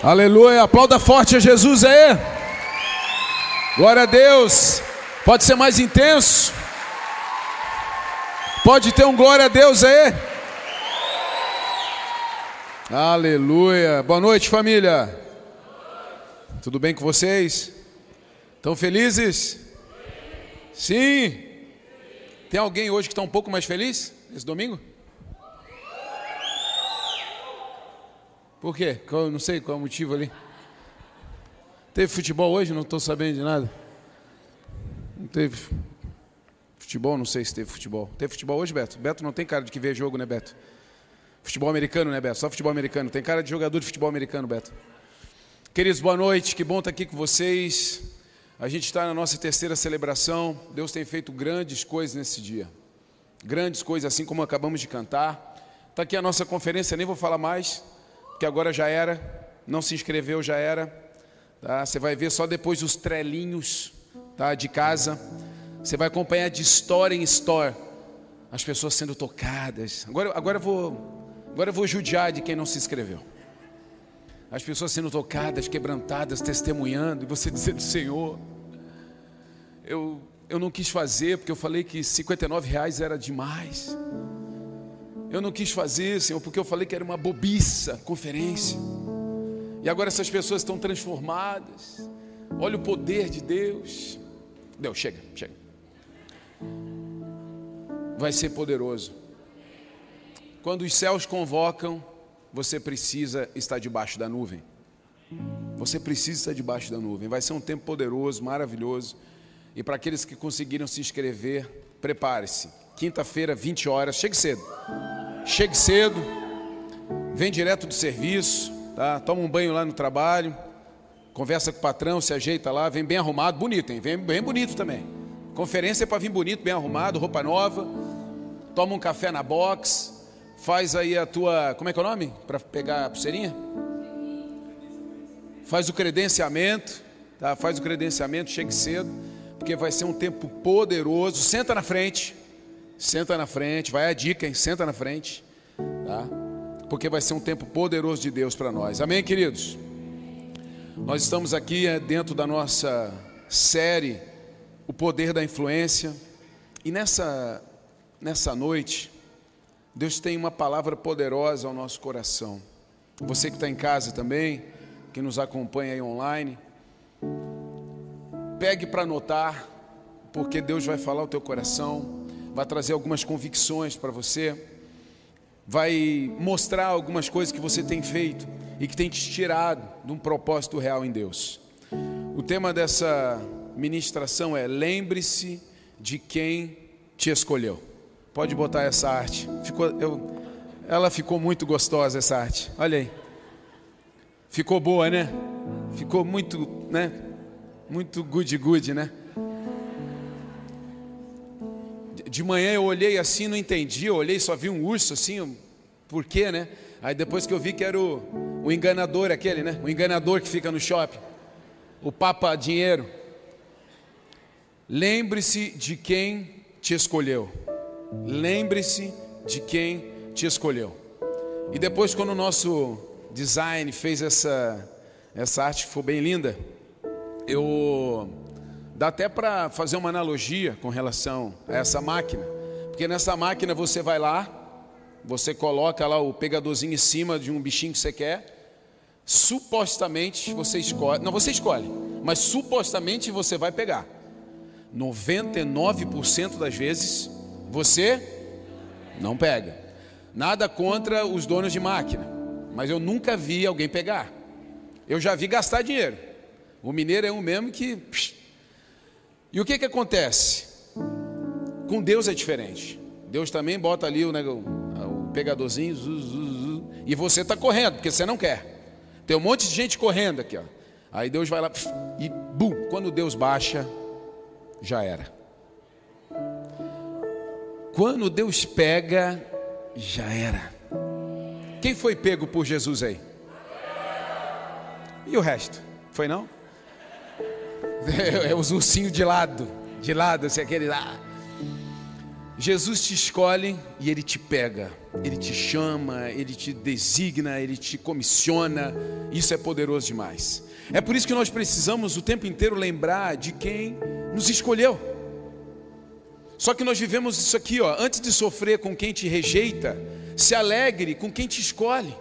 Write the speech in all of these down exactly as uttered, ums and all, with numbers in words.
Aleluia, aplauda forte a Jesus aí. Glória a Deus. Pode ser mais intenso. Pode ter um glória a Deus aí. Aleluia. Boa noite, família. Tudo bem com vocês? Estão felizes? Sim. Tem alguém hoje que está um pouco mais feliz esse domingo? Por quê? Qual, não sei qual é o motivo ali. Teve futebol hoje? Não estou sabendo de nada. Não teve futebol? Não sei se teve futebol. Teve futebol hoje, Beto? Beto não tem cara de que vê jogo, né, Beto? Futebol americano, né, Beto? Só futebol americano. Tem cara de jogador de futebol americano, Beto. Queridos, boa noite. Que bom estar aqui com vocês. A gente está na nossa terceira celebração. Deus tem feito grandes coisas nesse dia. Grandes coisas, assim como acabamos de cantar. Está aqui a nossa conferência, nem vou falar mais, porque agora já era. Não se inscreveu, já era. Tá? Você vai ver só depois dos trelinhos, tá, de casa. Você vai acompanhar de história em história as pessoas sendo tocadas. Agora, agora, eu vou, agora eu vou judiar de quem não se inscreveu. As pessoas sendo tocadas, quebrantadas, testemunhando, e você dizendo: Senhor, eu, eu não quis fazer, porque eu falei que cinquenta e nove reais era demais. Eu não quis fazer, Senhor, porque eu falei que era uma bobiça, conferência. E agora essas pessoas estão transformadas. Olha o poder de Deus. Deus, chega, chega. Vai ser poderoso. Quando os céus convocam, você precisa estar debaixo da nuvem. Você precisa estar debaixo da nuvem. Vai ser um tempo poderoso, maravilhoso. E para aqueles que conseguiram se inscrever, prepare-se. Quinta-feira, vinte horas. Chegue cedo. Chegue cedo. Vem direto do serviço, tá? Toma um banho lá no trabalho. Conversa com o patrão, se ajeita lá. Vem bem arrumado, bonito, hein? Vem bem bonito também. Conferência é para vir bonito, bem arrumado, roupa nova. Toma um café na box. Faz aí a tua, como é que é o nome? Para pegar a pulseirinha? Faz o credenciamento, tá? Faz o credenciamento, chegue cedo, porque vai ser um tempo poderoso. Senta na frente, senta na frente, vai a dica, hein? Senta na frente, tá? Porque vai ser um tempo poderoso de Deus para nós. Amém, queridos? Nós estamos aqui dentro da nossa série, O Poder da Influência, e nessa, nessa noite, Deus tem uma palavra poderosa ao nosso coração. Você que está em casa também, que nos acompanha aí online, pegue para anotar, porque Deus vai falar ao teu coração, vai trazer algumas convicções para você, vai mostrar algumas coisas que você tem feito e que tem te tirado de um propósito real em Deus. O tema dessa ministração é: lembre-se de quem te escolheu. Pode botar essa arte. Ficou, eu, ela ficou muito gostosa, essa arte. Olha aí. Ficou boa, né? Ficou muito, né? Muito good, good, né? De manhã eu olhei assim, não entendi. Eu olhei, só vi um urso assim. Por quê, né? Aí depois que eu vi que era o, o enganador aquele, né? O enganador que fica no shopping. O Papa Dinheiro. Lembre-se de quem te escolheu. Lembre-se de quem te escolheu. E depois, quando o nosso design fez essa, essa arte que ficou bem linda, eu dá até para fazer uma analogia com relação a essa máquina, porque nessa máquina você vai lá, você coloca lá o pegadorzinho em cima de um bichinho que você quer, supostamente você escolhe, não, você escolhe, mas supostamente você vai pegar. noventa e nove por cento das vezes você não pega. Nada contra os donos de máquina, mas eu nunca vi alguém pegar. Eu já vi gastar dinheiro. O mineiro é um mesmo que... E o que que acontece? Com Deus é diferente. Deus também bota ali o, né, o, o pegadorzinho, zu, zu, zu, e você está correndo, porque você não quer. Tem um monte de gente correndo aqui, ó. Aí Deus vai lá e bum, quando Deus baixa, já era. Quando Deus pega, já era. Quem foi pego por Jesus aí? E o resto? Foi não? É, é os ursinhos de lado, de lado, assim, aquele lá. Jesus te escolhe e Ele te pega, Ele te chama, Ele te designa, Ele te comissiona. Isso é poderoso demais. É por isso que nós precisamos o tempo inteiro lembrar de quem nos escolheu. Só que nós vivemos isso aqui, ó, antes de sofrer com quem te rejeita, se alegre com quem te escolhe.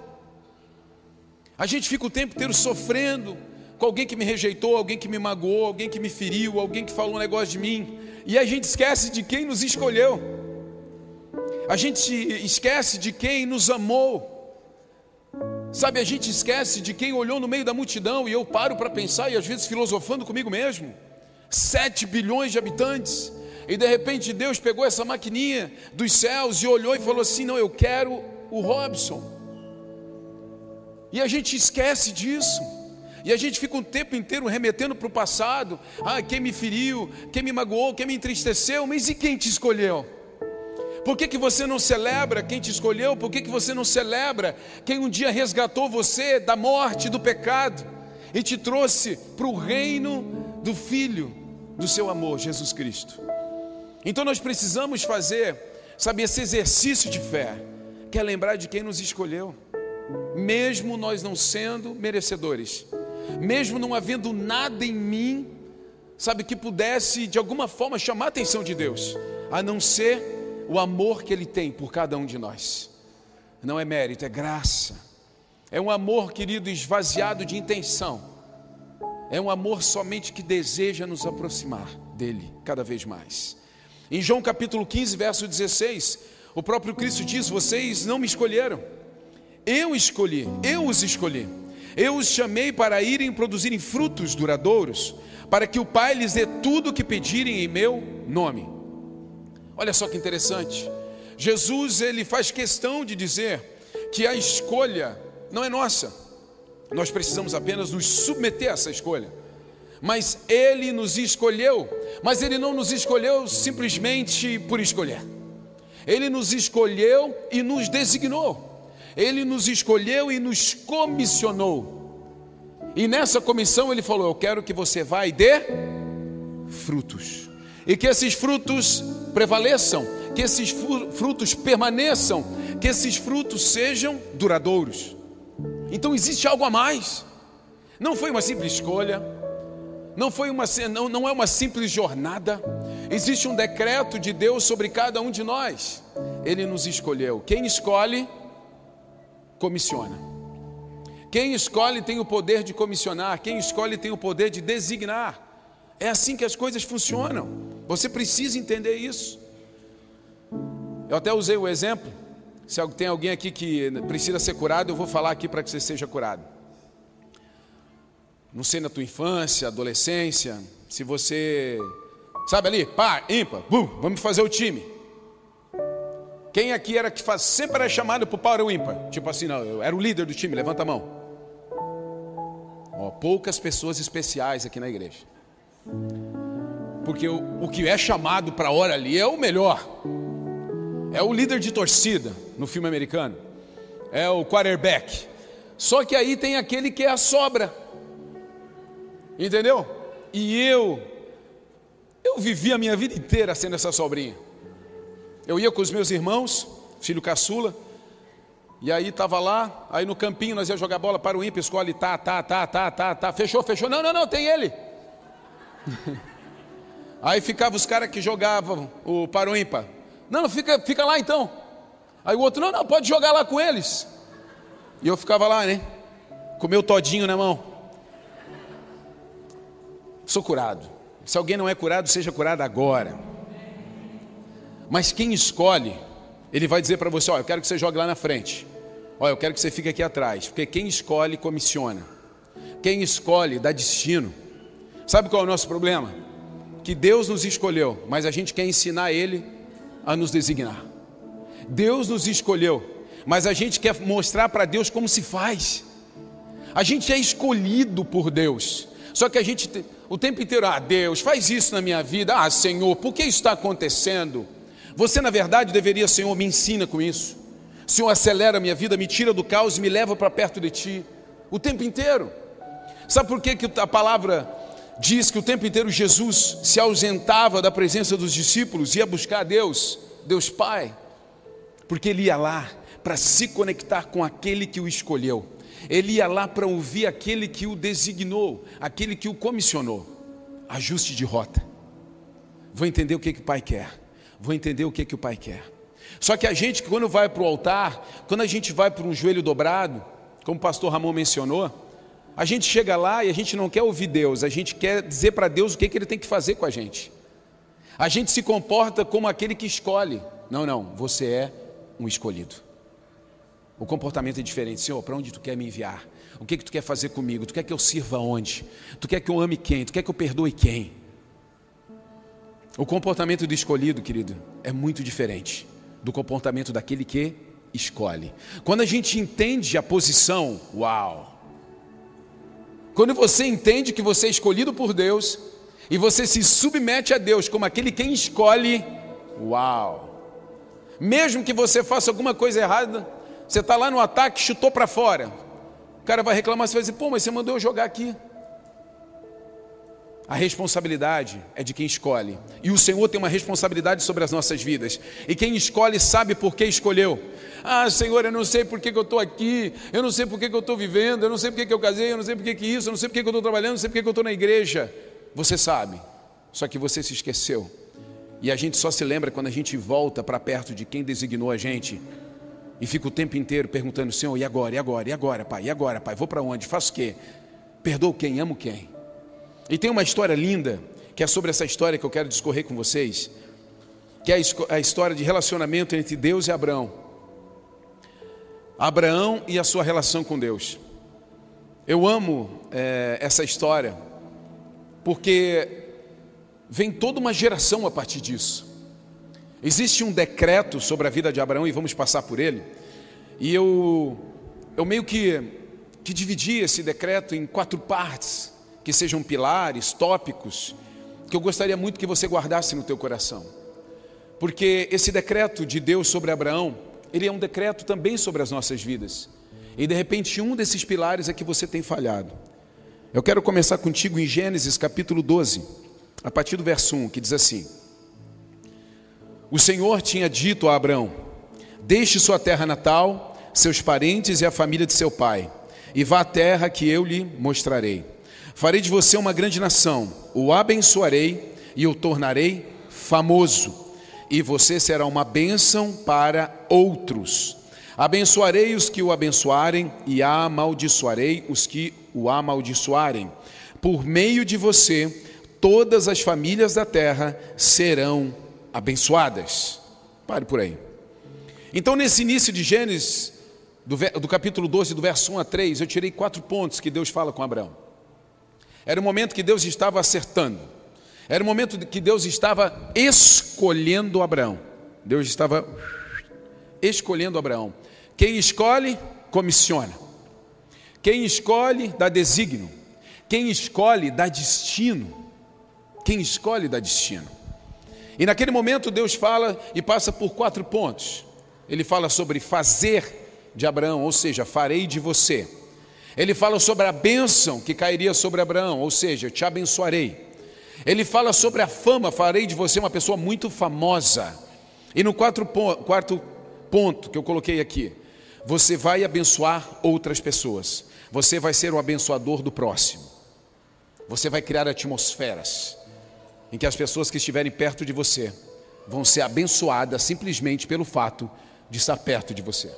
A gente fica o tempo inteiro sofrendo com alguém que me rejeitou, alguém que me magoou, alguém que me feriu, alguém que falou um negócio de mim, e a gente esquece de quem nos escolheu. A gente esquece de quem nos amou. Sabe, a gente esquece de quem olhou no meio da multidão, e eu paro para pensar, e às vezes filosofando comigo mesmo, sete bilhões de habitantes, e de repente Deus pegou essa maquininha dos céus e olhou e falou assim: não, eu quero o Robson. E a gente esquece disso, e a gente fica o tempo inteiro remetendo para o passado. Ah, quem me feriu, quem me magoou, quem me entristeceu. Mas e quem te escolheu? Por que que você não celebra quem te escolheu? Por que que você não celebra quem um dia resgatou você da morte, do pecado, e te trouxe para o reino do Filho do seu amor, Jesus Cristo? Então nós precisamos fazer, sabe, esse exercício de fé, que é lembrar de quem nos escolheu, mesmo nós não sendo merecedores, mesmo não havendo nada em mim, sabe, que pudesse de alguma forma chamar a atenção de Deus, a não ser o amor que Ele tem por cada um de nós. Não é mérito, é graça. É um amor, querido, esvaziado de intenção. É um amor somente que deseja nos aproximar dEle cada vez mais. Em João capítulo quinze, verso dezesseis, o próprio Cristo diz: vocês não me escolheram, eu escolhi, eu os escolhi. Eu os chamei para irem produzirem frutos duradouros, para que o Pai lhes dê tudo o que pedirem em meu nome. Olha só que interessante. Jesus, ele faz questão de dizer que a escolha não é nossa. Nós precisamos apenas nos submeter a essa escolha. Mas Ele nos escolheu, mas Ele não nos escolheu simplesmente por escolher. Ele nos escolheu e nos designou. Ele nos escolheu e nos comissionou. E nessa comissão Ele falou: eu quero que você vá e dê frutos, e que esses frutos prevaleçam, que esses frutos permaneçam, que esses frutos sejam duradouros. Então existe algo a mais. Não foi uma simples escolha, Não, foi uma, não, não é uma simples jornada. Existe um decreto de Deus sobre cada um de nós. Ele nos escolheu. Quem escolhe, comissiona. Quem escolhe tem o poder de comissionar. Quem escolhe tem o poder de designar. É assim que as coisas funcionam. Você precisa entender isso. Eu até usei o exemplo. Se tem alguém aqui que precisa ser curado, eu vou falar aqui para que você seja curado. Não sei, na tua infância, adolescência, se você, sabe ali, par, ímpar, bum, vamos fazer o time. Quem aqui era que faz, sempre era chamado para o par ou ímpar? Tipo assim, não, eu era o líder do time, levanta a mão. Ó, poucas pessoas especiais aqui na igreja. Porque o, o que é chamado para a hora ali é o melhor. É o líder de torcida no filme americano. É o quarterback. Só que aí tem aquele que é a sobra. Entendeu? E eu, eu vivi a minha vida inteira sendo essa sobrinha. Eu ia com os meus irmãos, filho caçula, e aí estava lá, aí no campinho nós ia jogar bola para o ímpar, escolhe, tá, tá, tá, tá, tá, tá, fechou, fechou, não, não, não, tem ele. Aí ficava os caras que jogavam o para o ímpar, não, não, fica, fica lá então. Aí o outro, não, não, pode jogar lá com eles. E eu ficava lá, né, com o meu todinho na mão. Sou curado. Se alguém não é curado, seja curado agora. Mas quem escolhe, ele vai dizer para você: ó, eu quero que você jogue lá na frente. Ó, eu quero que você fique aqui atrás. Porque quem escolhe, comissiona. Quem escolhe, dá destino. Sabe qual é o nosso problema? Que Deus nos escolheu, mas a gente quer ensinar Ele a nos designar. Deus nos escolheu, mas a gente quer mostrar para Deus como se faz. A gente é escolhido por Deus. Só que a gente, o tempo inteiro, ah, Deus, faz isso na minha vida. Ah, Senhor, por que isso está acontecendo? Você, na verdade, deveria, Senhor, me ensina com isso. Senhor, acelera a minha vida, me tira do caos e me leva para perto de Ti. O tempo inteiro. Sabe por que, que a palavra diz que o tempo inteiro Jesus se ausentava da presença dos discípulos, ia buscar a Deus? Deus Pai, porque ele ia lá para se conectar com aquele que o escolheu. Ele ia lá para ouvir aquele que o designou, aquele que o comissionou. Ajuste de rota. Vou entender o que, que o Pai quer. Vou entender o que, que o Pai quer. Só que a gente, quando vai para o altar, quando a gente vai para um joelho dobrado, como o pastor Ramon mencionou, a gente chega lá e a gente não quer ouvir Deus, a gente quer dizer para Deus o que, que Ele tem que fazer com a gente. A gente se comporta como aquele que escolhe. Não, não, você é um escolhido. O comportamento é diferente. Senhor, para onde Tu quer me enviar? O que, que Tu quer fazer comigo? Tu quer que eu sirva onde? Tu quer que eu ame quem? Tu quer que eu perdoe quem? O comportamento do escolhido, querido, é muito diferente do comportamento daquele que escolhe. Quando a gente entende a posição, uau! Quando você entende que você é escolhido por Deus e você se submete a Deus como aquele quem escolhe, uau! Mesmo que você faça alguma coisa errada, você está lá no ataque, chutou para fora, o cara vai reclamar, você vai dizer, pô, mas você mandou eu jogar aqui. A responsabilidade é de quem escolhe. E o Senhor tem uma responsabilidade sobre as nossas vidas. E quem escolhe sabe por que escolheu. Ah, Senhor, eu não sei por que, que eu estou aqui. Eu não sei por que, que eu estou vivendo. Eu não sei por que, que eu casei. Eu não sei por que, que isso. Eu não sei por que, que eu estou trabalhando. Eu não sei por que, que eu estou na igreja. Você sabe. Só que você se esqueceu. E a gente só se lembra quando a gente volta para perto de quem designou a gente. E fica o tempo inteiro perguntando, Senhor, e agora? E agora? E agora, Pai? E agora, Pai? Vou para onde? Faço o quê? Perdoo quem? Amo quem? E tem uma história linda, que é sobre essa história que eu quero discorrer com vocês, que é a história de relacionamento entre Deus e Abraão. Abraão e a sua relação com Deus. Eu amo é, essa história, porque vem toda uma geração a partir disso. Existe um decreto sobre a vida de Abraão, e vamos passar por ele, e eu, eu meio que, que dividi esse decreto em quatro partes, que sejam pilares, tópicos, que eu gostaria muito que você guardasse no teu coração. Porque esse decreto de Deus sobre Abraão, ele é um decreto também sobre as nossas vidas. E de repente um desses pilares é que você tem falhado. Eu quero começar contigo em Gênesis capítulo doze, a partir do verso um, que diz assim: O Senhor tinha dito a Abraão, deixe sua terra natal, seus parentes e a família de seu pai, e vá à terra que eu lhe mostrarei. Farei de você uma grande nação, o abençoarei e o tornarei famoso, e você será uma bênção para outros. Abençoarei os que o abençoarem e amaldiçoarei os que o amaldiçoarem. Por meio de você, todas as famílias da terra serão abençoadas. Pare por aí. Então, nesse início de Gênesis, do, do capítulo doze, do verso um a três, eu tirei quatro pontos que Deus fala com Abraão. Era o momento que Deus estava acertando. Era o momento que Deus estava escolhendo Abraão. Deus estava escolhendo Abraão. Quem escolhe, comissiona. Quem escolhe, dá designo. Quem escolhe, dá destino. Quem escolhe, dá destino. E naquele momento Deus fala e passa por quatro pontos. Ele fala sobre fazer de Abraão, ou seja, farei de você. Ele fala sobre a bênção que cairia sobre Abraão, ou seja, te abençoarei. Ele fala sobre a fama, farei de você uma pessoa muito famosa. E no quatro, quarto ponto que eu coloquei aqui, você vai abençoar outras pessoas. Você vai ser o abençoador do próximo. Você vai criar atmosferas em que as pessoas que estiverem perto de você vão ser abençoadas simplesmente pelo fato de estar perto de você.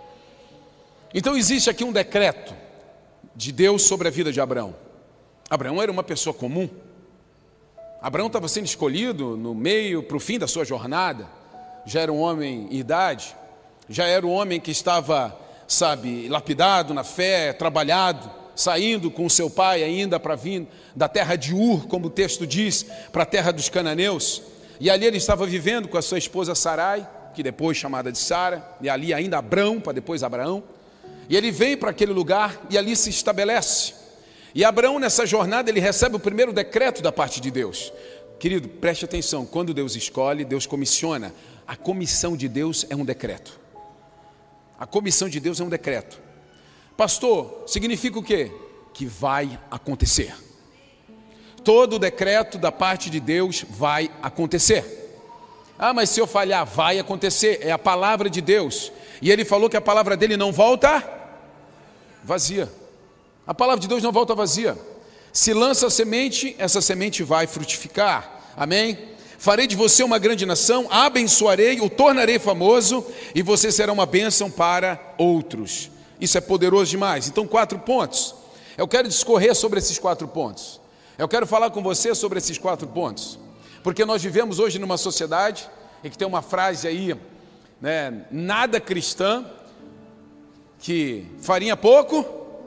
Então existe aqui um decreto de Deus sobre a vida de Abraão. Abraão era uma pessoa comum. Abraão estava sendo escolhido no meio, para o fim da sua jornada. Já era um homem em idade, já era um homem que estava, sabe, lapidado na fé, trabalhado, saindo com seu pai ainda para vir da terra de Ur, como o texto diz, para a terra dos cananeus. E ali ele estava vivendo com a sua esposa Sarai, que depois chamada de Sara, e ali ainda Abrão, para depois Abraão. E ele vem para aquele lugar e ali se estabelece. E Abraão, nessa jornada, ele recebe o primeiro decreto da parte de Deus. Querido, preste atenção, quando Deus escolhe, Deus comissiona. A comissão de Deus é um decreto. A comissão de Deus é um decreto. Pastor, significa o quê? Que vai acontecer. Todo decreto da parte de Deus vai acontecer. Ah, mas se eu falhar, vai acontecer. É a palavra de Deus. E ele falou que a palavra dele não volta vazia. A palavra de Deus não volta vazia. Se lança a semente, essa semente vai frutificar. Amém? Farei de você uma grande nação, abençoarei, o tornarei famoso, e você será uma bênção para outros. Isso é poderoso demais. Então, quatro pontos. Eu quero discorrer sobre esses quatro pontos. Eu quero falar com você sobre esses quatro pontos. Porque nós vivemos hoje numa sociedade em que tem uma frase aí, né, nada cristã, que farinha pouco.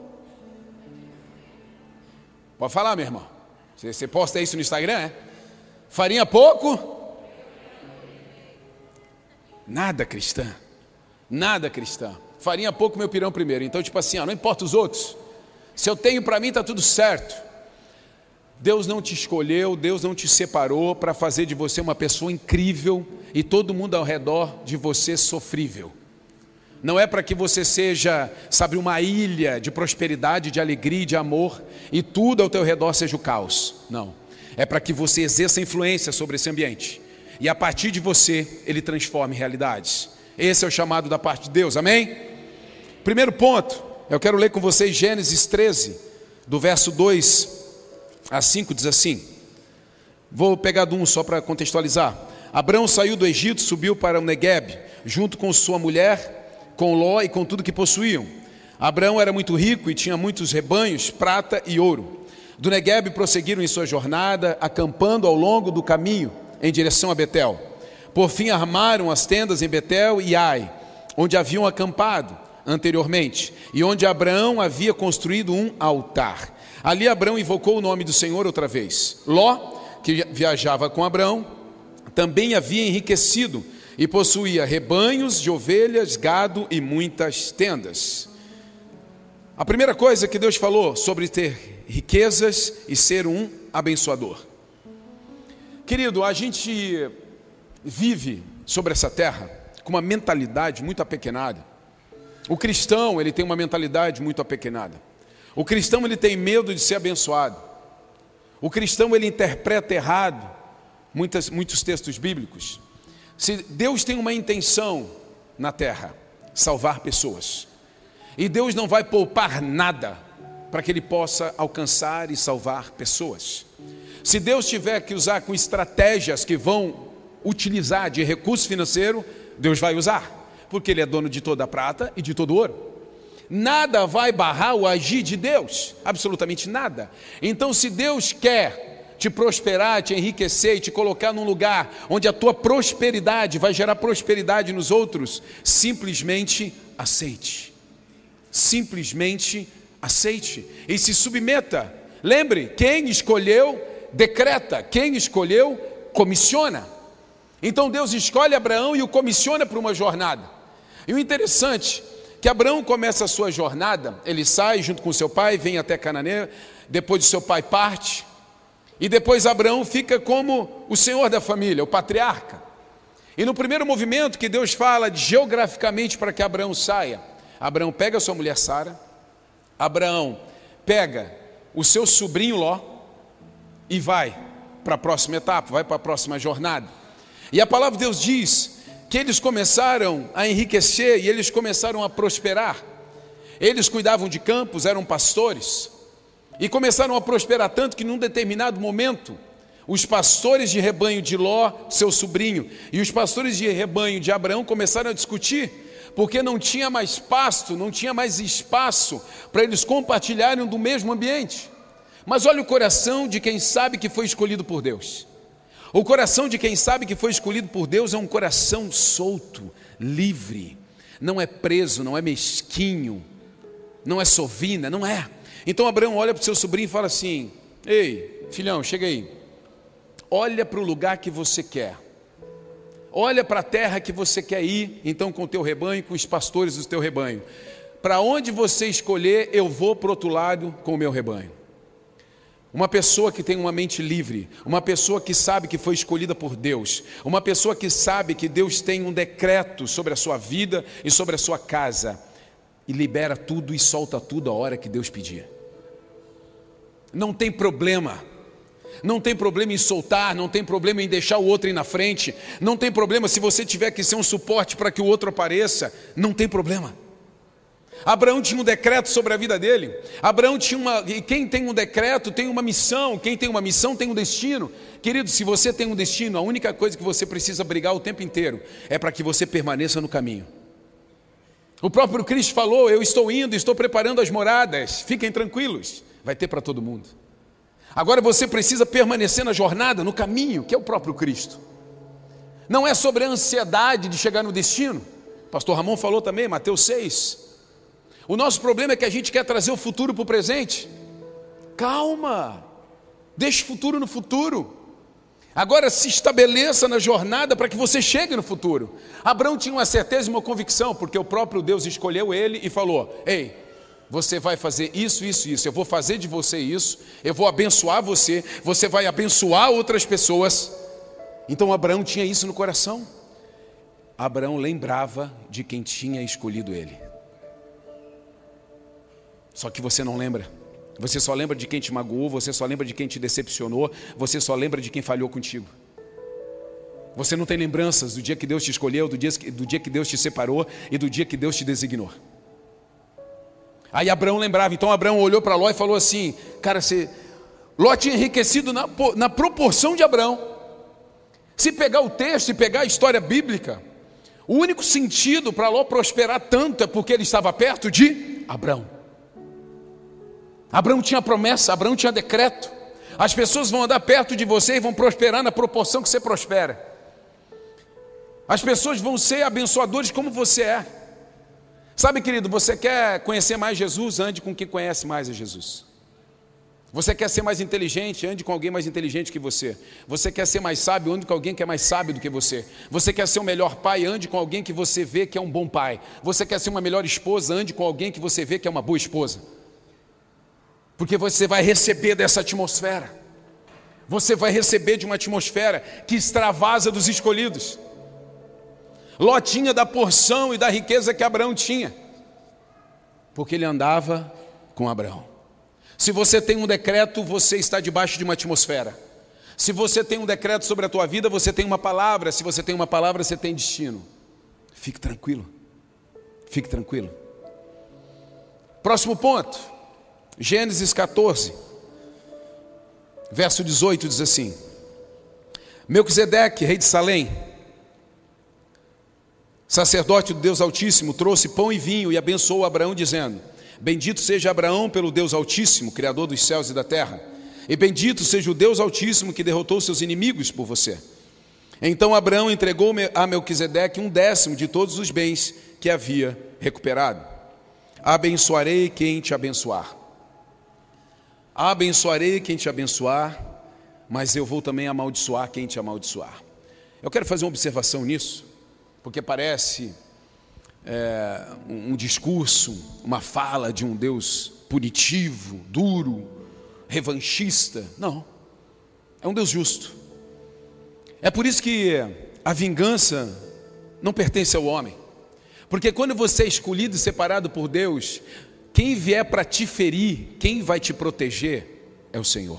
Pode falar, meu irmão. Você, você posta isso no Instagram, é? Farinha pouco? Nada cristã. Nada cristã. Farinha pouco, meu pirão primeiro. Então, tipo assim, ó, não importa os outros. Se eu tenho para mim, está tudo certo. Deus não te escolheu, Deus não te separou para fazer de você uma pessoa incrível e todo mundo ao redor de você sofrível. Não é para que você seja, sabe, uma ilha de prosperidade, de alegria, de amor e tudo ao teu redor seja o caos. Não. É para que você exerça influência sobre esse ambiente e a partir de você ele transforme realidades. Esse é o chamado da parte de Deus, amém? Primeiro ponto, eu quero ler com vocês Gênesis treze, do verso dois a cinco, diz assim. Vou pegar de um só para contextualizar. Abrão saiu do Egito, subiu para o Negueb, junto com sua mulher, com Ló e com tudo que possuíam. Abrão era muito rico e tinha muitos rebanhos, prata e ouro. Do Negueb prosseguiram em sua jornada, acampando ao longo do caminho em direção a Betel. Por fim armaram as tendas em Betel e Ai, onde haviam acampado anteriormente, e onde Abraão havia construído um altar. Ali Abraão invocou o nome do Senhor outra vez. Ló, que viajava com Abraão, também havia enriquecido e possuía rebanhos de ovelhas, gado e muitas tendas. A primeira coisa que Deus falou sobre ter riquezas e ser um abençoador. Querido, a gente vive sobre essa terra com uma mentalidade muito apequenada. O cristão, ele tem uma mentalidade muito apequenada. O cristão, ele tem medo de ser abençoado. O cristão, ele interpreta errado muitas, muitos textos bíblicos. Se Deus tem uma intenção na terra, salvar pessoas, e Deus não vai poupar nada para que Ele possa alcançar e salvar pessoas. Se Deus tiver que usar com estratégias que vão utilizar de recurso financeiro, Deus vai usar, porque Ele é dono de toda a prata e de todo o ouro. Nada vai barrar o agir de Deus, absolutamente nada. Então, se Deus quer te prosperar, te enriquecer e te colocar num lugar onde a tua prosperidade vai gerar prosperidade nos outros, simplesmente aceite. Simplesmente aceite e se submeta. Lembre, quem escolheu, decreta. Quem escolheu, comissiona. Então Deus escolhe Abraão e o comissiona para uma jornada. E o interessante que Abraão começa a sua jornada, ele sai junto com seu pai, vem até Canaã, depois de seu pai parte, e depois Abraão fica como o senhor da família, o patriarca. E no primeiro movimento que Deus fala geograficamente para que Abraão saia, Abraão pega a sua mulher Sara, Abraão pega o seu sobrinho Ló e vai para a próxima etapa, vai para a próxima jornada. E a palavra de Deus diz que eles começaram a enriquecer e eles começaram a prosperar. Eles cuidavam de campos, eram pastores, e começaram a prosperar tanto que num determinado momento, os pastores de rebanho de Ló, seu sobrinho, e os pastores de rebanho de Abraão começaram a discutir, porque não tinha mais pasto, não tinha mais espaço para eles compartilharem do mesmo ambiente. Mas olha o coração de quem sabe que foi escolhido por Deus. O coração de quem sabe que foi escolhido por Deus é um coração solto, livre, não é preso, não é mesquinho, não é sovina, não é. Então Abraão olha para o seu sobrinho e fala assim: ei, filhão, chega aí, olha para o lugar que você quer, olha para a terra que você quer ir, então com o teu rebanho, com os pastores do teu rebanho, para onde você escolher, eu vou para o outro lado com o meu rebanho. Uma pessoa que tem uma mente livre, uma pessoa que sabe que foi escolhida por Deus, uma pessoa que sabe que Deus tem um decreto sobre a sua vida e sobre a sua casa, e libera tudo e solta tudo a hora que Deus pedir. Não tem problema. Não tem problema em soltar, não tem problema em deixar o outro ir na frente, não tem problema se você tiver que ser um suporte para que o outro apareça, não tem problema. Abraão tinha um decreto sobre a vida dele. Abraão tinha uma, e quem tem um decreto tem uma missão, quem tem uma missão tem um destino. Querido, se você tem um destino, a única coisa que você precisa brigar o tempo inteiro é para que você permaneça no caminho. O próprio Cristo falou: eu estou indo, estou preparando as moradas, fiquem tranquilos, vai ter para todo mundo. Agora você precisa permanecer na jornada, no caminho, que é o próprio Cristo. Não é sobre a ansiedade de chegar no destino. O pastor Ramon falou também, Mateus seis. O nosso problema é que a gente quer trazer o futuro para o presente. Calma, deixe o futuro no futuro. Agora se estabeleça na jornada para que você chegue no futuro. Abraão tinha uma certeza e uma convicção, porque o próprio Deus escolheu ele e falou: ei, você vai fazer isso, isso, isso, eu vou fazer de você isso, eu vou abençoar você, você vai abençoar outras pessoas. Então Abraão tinha isso no coração. Abraão lembrava de quem tinha escolhido ele. Só que você não lembra. Você só lembra de quem te magoou, você só lembra de quem te decepcionou, você só lembra de quem falhou contigo. Você não tem lembranças do dia que Deus te escolheu, do dia, do dia que Deus te separou e do dia que Deus te designou. Aí Abraão lembrava. Então Abraão olhou para Ló e falou assim: cara, você... Ló tinha enriquecido na, na proporção de Abraão. Se pegar o texto e pegar a história bíblica, o único sentido para Ló prosperar tanto é porque ele estava perto de Abraão. Abraão tinha promessa, Abraão tinha decreto. As pessoas vão andar perto de você e vão prosperar na proporção que você prospera. As pessoas vão ser abençoadores como você é. Sabe, querido, você quer conhecer mais Jesus? Ande com quem conhece mais a Jesus. Você quer ser mais inteligente? Ande com alguém mais inteligente que você. Você quer ser mais sábio? Ande com alguém que é mais sábio do que você. Você quer ser um melhor pai? Ande com alguém que você vê que é um bom pai. Você quer ser uma melhor esposa? Ande com alguém que você vê que é uma boa esposa. Porque você vai receber dessa atmosfera. Você vai receber de uma atmosfera que extravasa dos escolhidos. Ló tinha da porção e da riqueza que Abraão tinha, porque ele andava com Abraão. Se você tem um decreto, você está debaixo de uma atmosfera. Se você tem um decreto sobre a tua vida, você tem uma palavra. Se você tem uma palavra, você tem destino. Fique tranquilo. Fique tranquilo. Próximo ponto. Gênesis catorze, verso dezoito, diz assim: Melquisedeque, rei de Salém, sacerdote do Deus Altíssimo, trouxe pão e vinho e abençoou Abraão, dizendo: bendito seja Abraão pelo Deus Altíssimo, Criador dos céus e da terra, e bendito seja o Deus Altíssimo que derrotou seus inimigos por você. Então Abraão entregou a Melquisedeque um décimo de todos os bens que havia recuperado. Abençoarei quem te abençoar. Abençoarei quem te abençoar, mas eu vou também amaldiçoar quem te amaldiçoar. Eu quero fazer uma observação nisso, porque parece é, um, um discurso, uma fala de um Deus punitivo, duro, revanchista. Não, é um Deus justo. É por isso que a vingança não pertence ao homem, porque quando você é escolhido e separado por Deus, quem vier para te ferir, quem vai te proteger é o Senhor.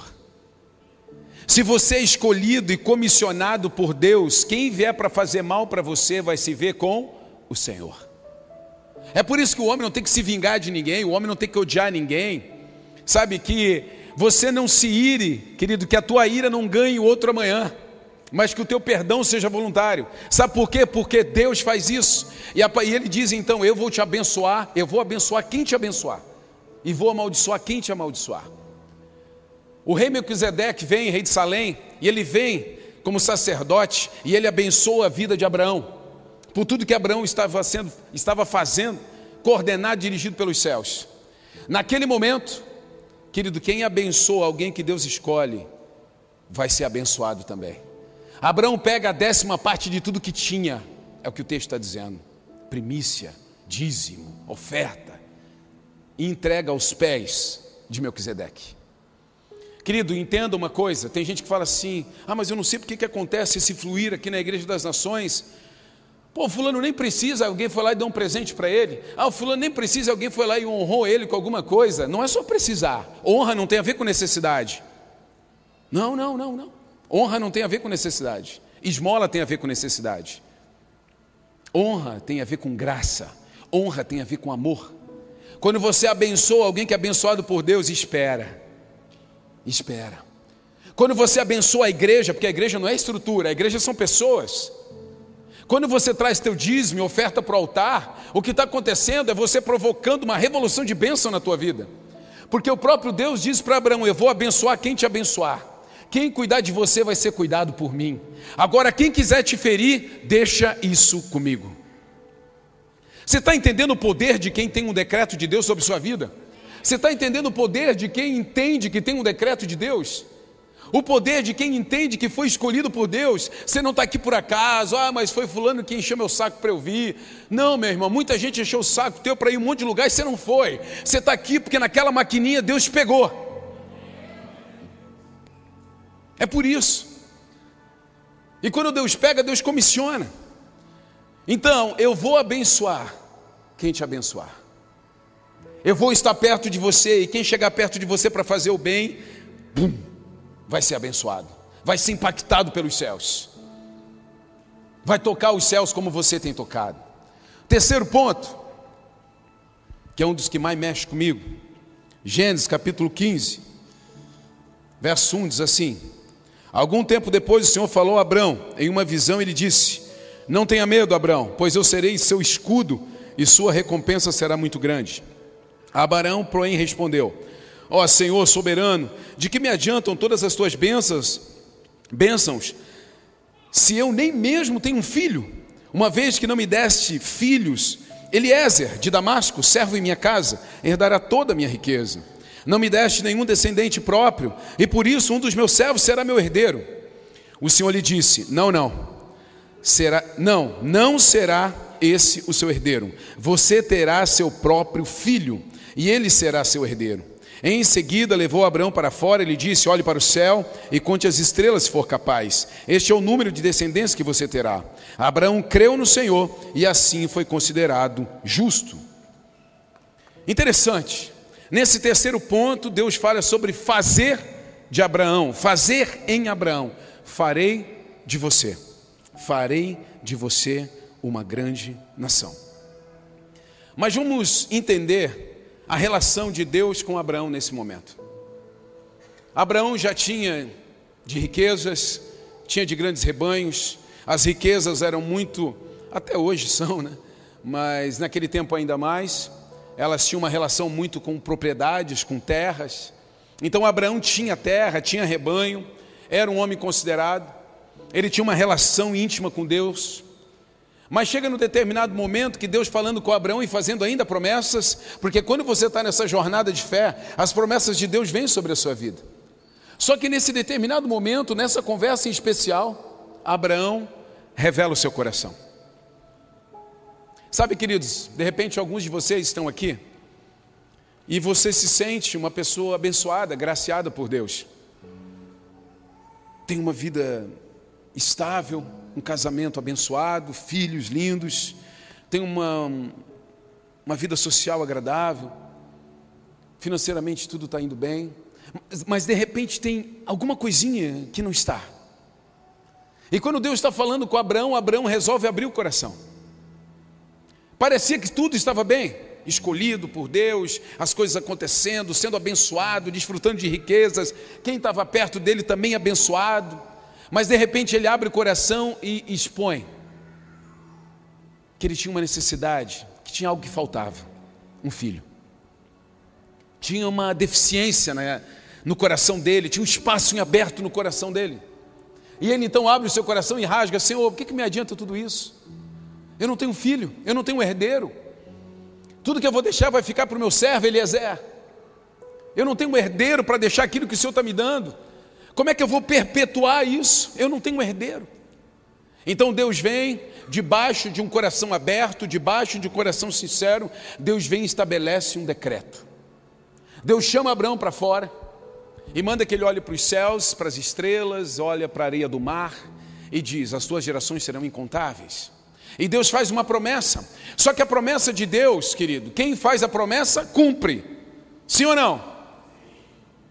Se você é escolhido e comissionado por Deus, quem vier para fazer mal para você vai se ver com o Senhor. É por isso que o homem não tem que se vingar de ninguém, o homem não tem que odiar ninguém. Sabe, que você não se ire, querido, que a tua ira não ganhe o outro amanhã, mas que o teu perdão seja voluntário. Sabe por quê? Porque Deus faz isso. E ele diz então: eu vou te abençoar, eu vou abençoar quem te abençoar, e vou amaldiçoar quem te amaldiçoar. O rei Melquisedeque vem, rei de Salém, e ele vem como sacerdote, e ele abençoa a vida de Abraão, por tudo que Abraão estava, sendo, estava fazendo, coordenado, dirigido pelos céus. Naquele momento, querido, quem abençoa alguém que Deus escolhe, vai ser abençoado também. Abraão pega a décima parte de tudo que tinha, é o que o texto está dizendo, primícia, dízimo, oferta, e entrega aos pés de Melquisedeque. Querido, entenda uma coisa, tem gente que fala assim: ah, mas eu não sei porque que acontece esse fluir aqui na Igreja das Nações. Pô, o fulano nem precisa, alguém foi lá e deu um presente para ele. Ah, o fulano nem precisa, alguém foi lá e honrou ele com alguma coisa. Não é só precisar, honra não tem a ver com necessidade. Não, não, não, não. Honra não tem a ver com necessidade. Esmola tem a ver com necessidade. Honra tem a ver com graça. Honra tem a ver com amor. Quando você abençoa alguém que é abençoado por Deus, espera. Espera. Quando você abençoa a igreja, porque a igreja não é estrutura, a igreja são pessoas. Quando você traz teu dízimo e oferta para o altar, o que está acontecendo é você provocando uma revolução de bênção na tua vida. Porque o próprio Deus diz para Abraão: eu vou abençoar quem te abençoar. Quem cuidar de você vai ser cuidado por mim. Agora, quem quiser te ferir, deixa isso comigo. Você está entendendo o poder de quem tem um decreto de Deus sobre sua vida? Você está entendendo o poder de quem entende que tem um decreto de Deus? O poder de quem entende que foi escolhido por Deus. Você não está aqui por acaso. Ah, mas foi fulano que encheu meu saco para eu vir. Não, meu irmão, muita gente encheu o saco teu para ir em um monte de lugar e você não foi. Você está aqui porque naquela maquininha Deus te pegou. É por isso. E quando Deus pega, Deus comissiona. Então, eu vou abençoar quem te abençoar. Eu vou estar perto de você, e quem chegar perto de você para fazer o bem, bum, vai ser abençoado, vai ser impactado pelos céus, vai tocar os céus como você tem tocado. Terceiro ponto, que é um dos que mais mexe comigo, Gênesis capítulo quinze, verso um diz assim: algum tempo depois o Senhor falou a Abrão em uma visão, ele disse: não tenha medo, Abrão, pois eu serei seu escudo e sua recompensa será muito grande. Abrão, porém, respondeu: ó Senhor soberano, de que me adiantam todas as tuas bênçãos, bênçãos, se eu nem mesmo tenho um filho? Uma vez que não me deste filhos, Eliezer de Damasco, servo em minha casa, herdará toda a minha riqueza. Não me deste nenhum descendente próprio, e por isso um dos meus servos será meu herdeiro. O Senhor lhe disse: não, não, será, não, não será esse o seu herdeiro. Você terá seu próprio filho, e ele será seu herdeiro. Em seguida levou Abrão para fora e lhe disse: olhe para o céu e conte as estrelas se for capaz. Este é o número de descendentes que você terá. Abrão creu no Senhor e assim foi considerado justo. Interessante. Nesse terceiro ponto, Deus fala sobre fazer de Abraão, fazer em Abraão. Farei de você, farei de você uma grande nação. Mas vamos entender a relação de Deus com Abraão nesse momento. Abraão já tinha de riquezas, tinha de grandes rebanhos, as riquezas eram muito, até hoje são, né? Mas naquele tempo ainda mais, elas tinham uma relação muito com propriedades, com terras. Então Abraão tinha terra, tinha rebanho, era um homem considerado, ele tinha uma relação íntima com Deus. Mas chega num determinado momento que Deus falando com Abraão e fazendo ainda promessas, porque quando você está nessa jornada de fé, as promessas de Deus vêm sobre a sua vida. Só que nesse determinado momento, nessa conversa em especial, Abraão revela o seu coração. Sabe, queridos, de repente alguns de vocês estão aqui e você se sente uma pessoa abençoada, agraciada por Deus. Tem uma vida estável, um casamento abençoado, filhos lindos, tem uma, uma vida social agradável, financeiramente tudo está indo bem, mas, mas de repente tem alguma coisinha que não está. E quando Deus está falando com Abraão, Abraão resolve abrir o coração. Parecia que tudo estava bem, escolhido por Deus, as coisas acontecendo, sendo abençoado, desfrutando de riquezas, quem estava perto dele também abençoado. Mas de repente ele abre o coração e expõe que ele tinha uma necessidade, que tinha algo que faltava, um filho. Tinha uma deficiência, né, no coração dele, tinha um espaço em aberto no coração dele. E ele então abre o seu coração e rasga: Senhor, o que, que me adianta tudo isso? Eu não tenho filho, eu não tenho herdeiro. Tudo que eu vou deixar vai ficar para o meu servo Eliezer. Eu não tenho um herdeiro para deixar aquilo que o Senhor está me dando. Como é que eu vou perpetuar isso? Eu não tenho herdeiro. Então Deus vem, debaixo de um coração aberto, debaixo de um coração sincero, Deus vem e estabelece um decreto. Deus chama Abraão para fora e manda que ele olhe para os céus, para as estrelas, olha para a areia do mar e diz: as tuas gerações serão incontáveis. E Deus faz uma promessa. Só que a promessa de Deus, querido, quem faz a promessa, cumpre. Sim ou não?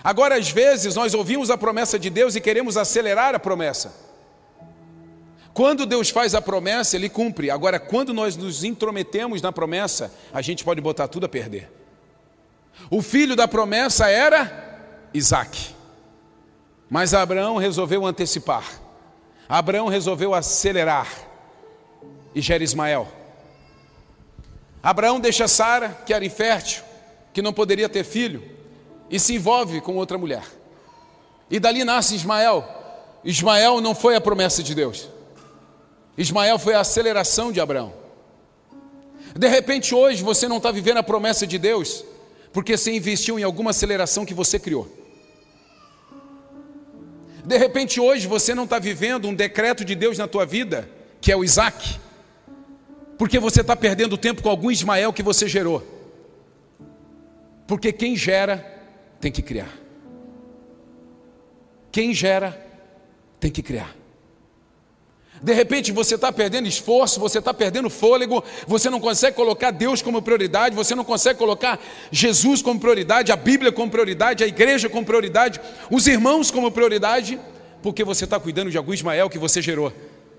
Agora, às vezes, nós ouvimos a promessa de Deus e queremos acelerar a promessa. Quando Deus faz a promessa, Ele cumpre. Agora, quando nós nos intrometemos na promessa, a gente pode botar tudo a perder. O filho da promessa era Isaque. Mas Abraão resolveu antecipar. Abraão resolveu acelerar. E gera Ismael. Abraão deixa Sara, que era infértil, que não poderia ter filho, e se envolve com outra mulher. E dali nasce Ismael. Ismael não foi a promessa de Deus. Ismael foi a aceleração de Abraão. De repente hoje você não está vivendo a promessa de Deus, porque você investiu em alguma aceleração que você criou. De repente hoje você não está vivendo um decreto de Deus na tua vida, que é o Isaque, porque você está perdendo tempo com algum Ismael que você gerou. Porque quem gera tem que criar. Quem gera tem que criar. De repente você está perdendo esforço, você está perdendo fôlego, você não consegue colocar Deus como prioridade, você não consegue colocar Jesus como prioridade, a Bíblia como prioridade, a igreja como prioridade, os irmãos como prioridade, porque você está cuidando de algum Ismael que você gerou.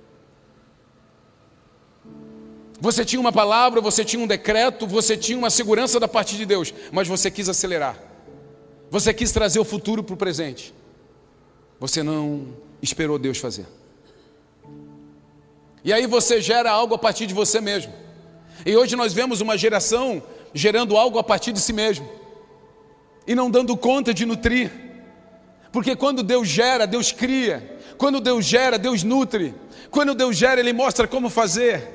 Você tinha uma palavra, você tinha um decreto, você tinha uma segurança da parte de Deus, mas você quis acelerar. Você quis trazer o futuro para o presente. Você não esperou Deus fazer. E aí você gera algo a partir de você mesmo. E hoje nós vemos uma geração gerando algo a partir de si mesmo. E não dando conta de nutrir. Porque quando Deus gera, Deus cria. Quando Deus gera, Deus nutre. Quando Deus gera, Ele mostra como fazer.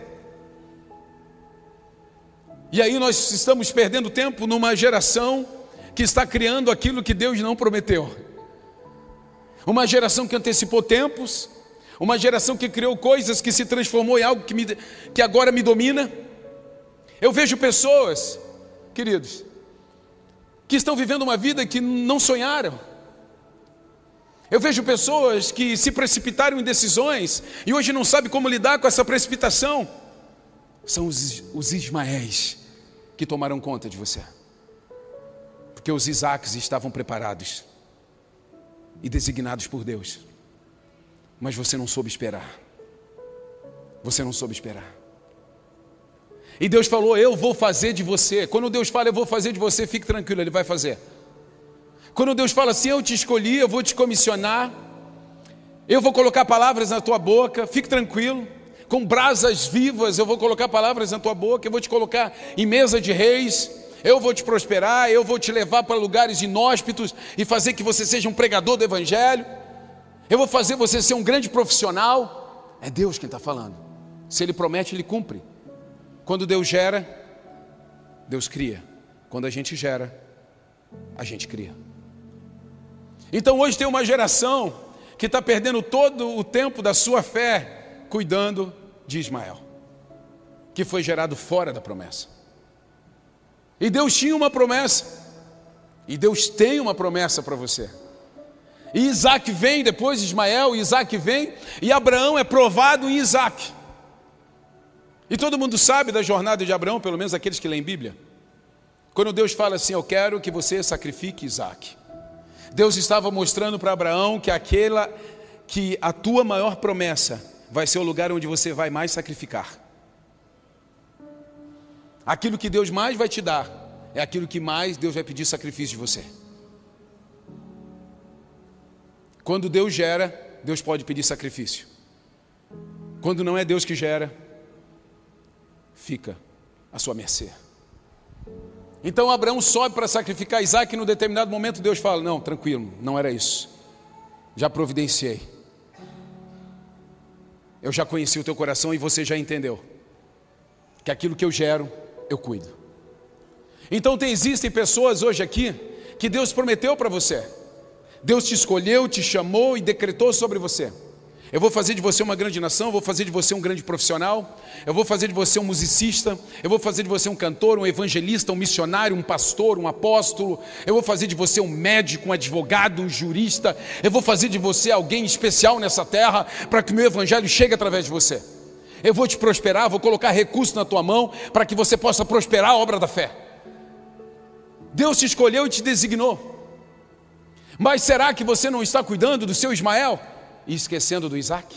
E aí nós estamos perdendo tempo numa geração que está criando aquilo que Deus não prometeu. Uma geração que antecipou tempos, uma geração que criou coisas que se transformou em algo que, me, que agora me domina. Eu vejo pessoas, queridos, que estão vivendo uma vida que não sonharam. Eu vejo pessoas que se precipitaram em decisões e hoje não sabem como lidar com essa precipitação. São os, os Ismaéis que tomaram conta de você. Porque os Isaques estavam preparados e designados por Deus. Mas você não soube esperar. Você não soube esperar. E Deus falou, eu vou fazer de você. Quando Deus fala, eu vou fazer de você, fique tranquilo, Ele vai fazer. Quando Deus fala assim, eu te escolhi, eu vou te comissionar, eu vou colocar palavras na tua boca, fique tranquilo. Com brasas vivas, eu vou colocar palavras na tua boca, eu vou te colocar em mesa de reis, eu vou te prosperar, eu vou te levar para lugares inóspitos e fazer que você seja um pregador do Evangelho. Eu vou fazer você ser um grande profissional. É Deus quem está falando. Se Ele promete, Ele cumpre. Quando Deus gera, Deus cria. Quando a gente gera, a gente cria. Então hoje tem uma geração que está perdendo todo o tempo da sua fé cuidando de Ismael, que foi gerado fora da promessa. E Deus tinha uma promessa, e Deus tem uma promessa para você. E Isaac vem, depois de Ismael, Isaac vem, e Abraão é provado em Isaac. E todo mundo sabe da jornada de Abraão, pelo menos aqueles que leem Bíblia. Quando Deus fala assim, eu quero que você sacrifique Isaac. Deus estava mostrando para Abraão que aquela, que a tua maior promessa vai ser o lugar onde você vai mais sacrificar. Aquilo que Deus mais vai te dar é aquilo que mais Deus vai pedir sacrifício de você. Quando Deus gera, Deus pode pedir sacrifício. Quando não é Deus que gera, fica à sua mercê. Então Abraão sobe para sacrificar Isaac e num determinado momento Deus fala, não, tranquilo, não era isso. Já providenciei. Eu já conheci o teu coração e você já entendeu que aquilo que eu gero, eu cuido. Então tem, existem pessoas hoje aqui que Deus prometeu para você. Deus te escolheu, te chamou e decretou sobre você. Eu vou fazer de você uma grande nação, eu vou fazer de você um grande profissional, eu vou fazer de você um musicista, eu vou fazer de você um cantor, um evangelista, um missionário, um pastor, um apóstolo, eu vou fazer de você um médico, um advogado, um jurista, eu vou fazer de você alguém especial nessa terra para que o meu evangelho chegue através de você. Eu vou te prosperar, vou colocar recursos na tua mão para que você possa prosperar a obra da fé. Deus te escolheu e te designou. Mas será que você não está cuidando do seu Ismael e esquecendo do Isaac?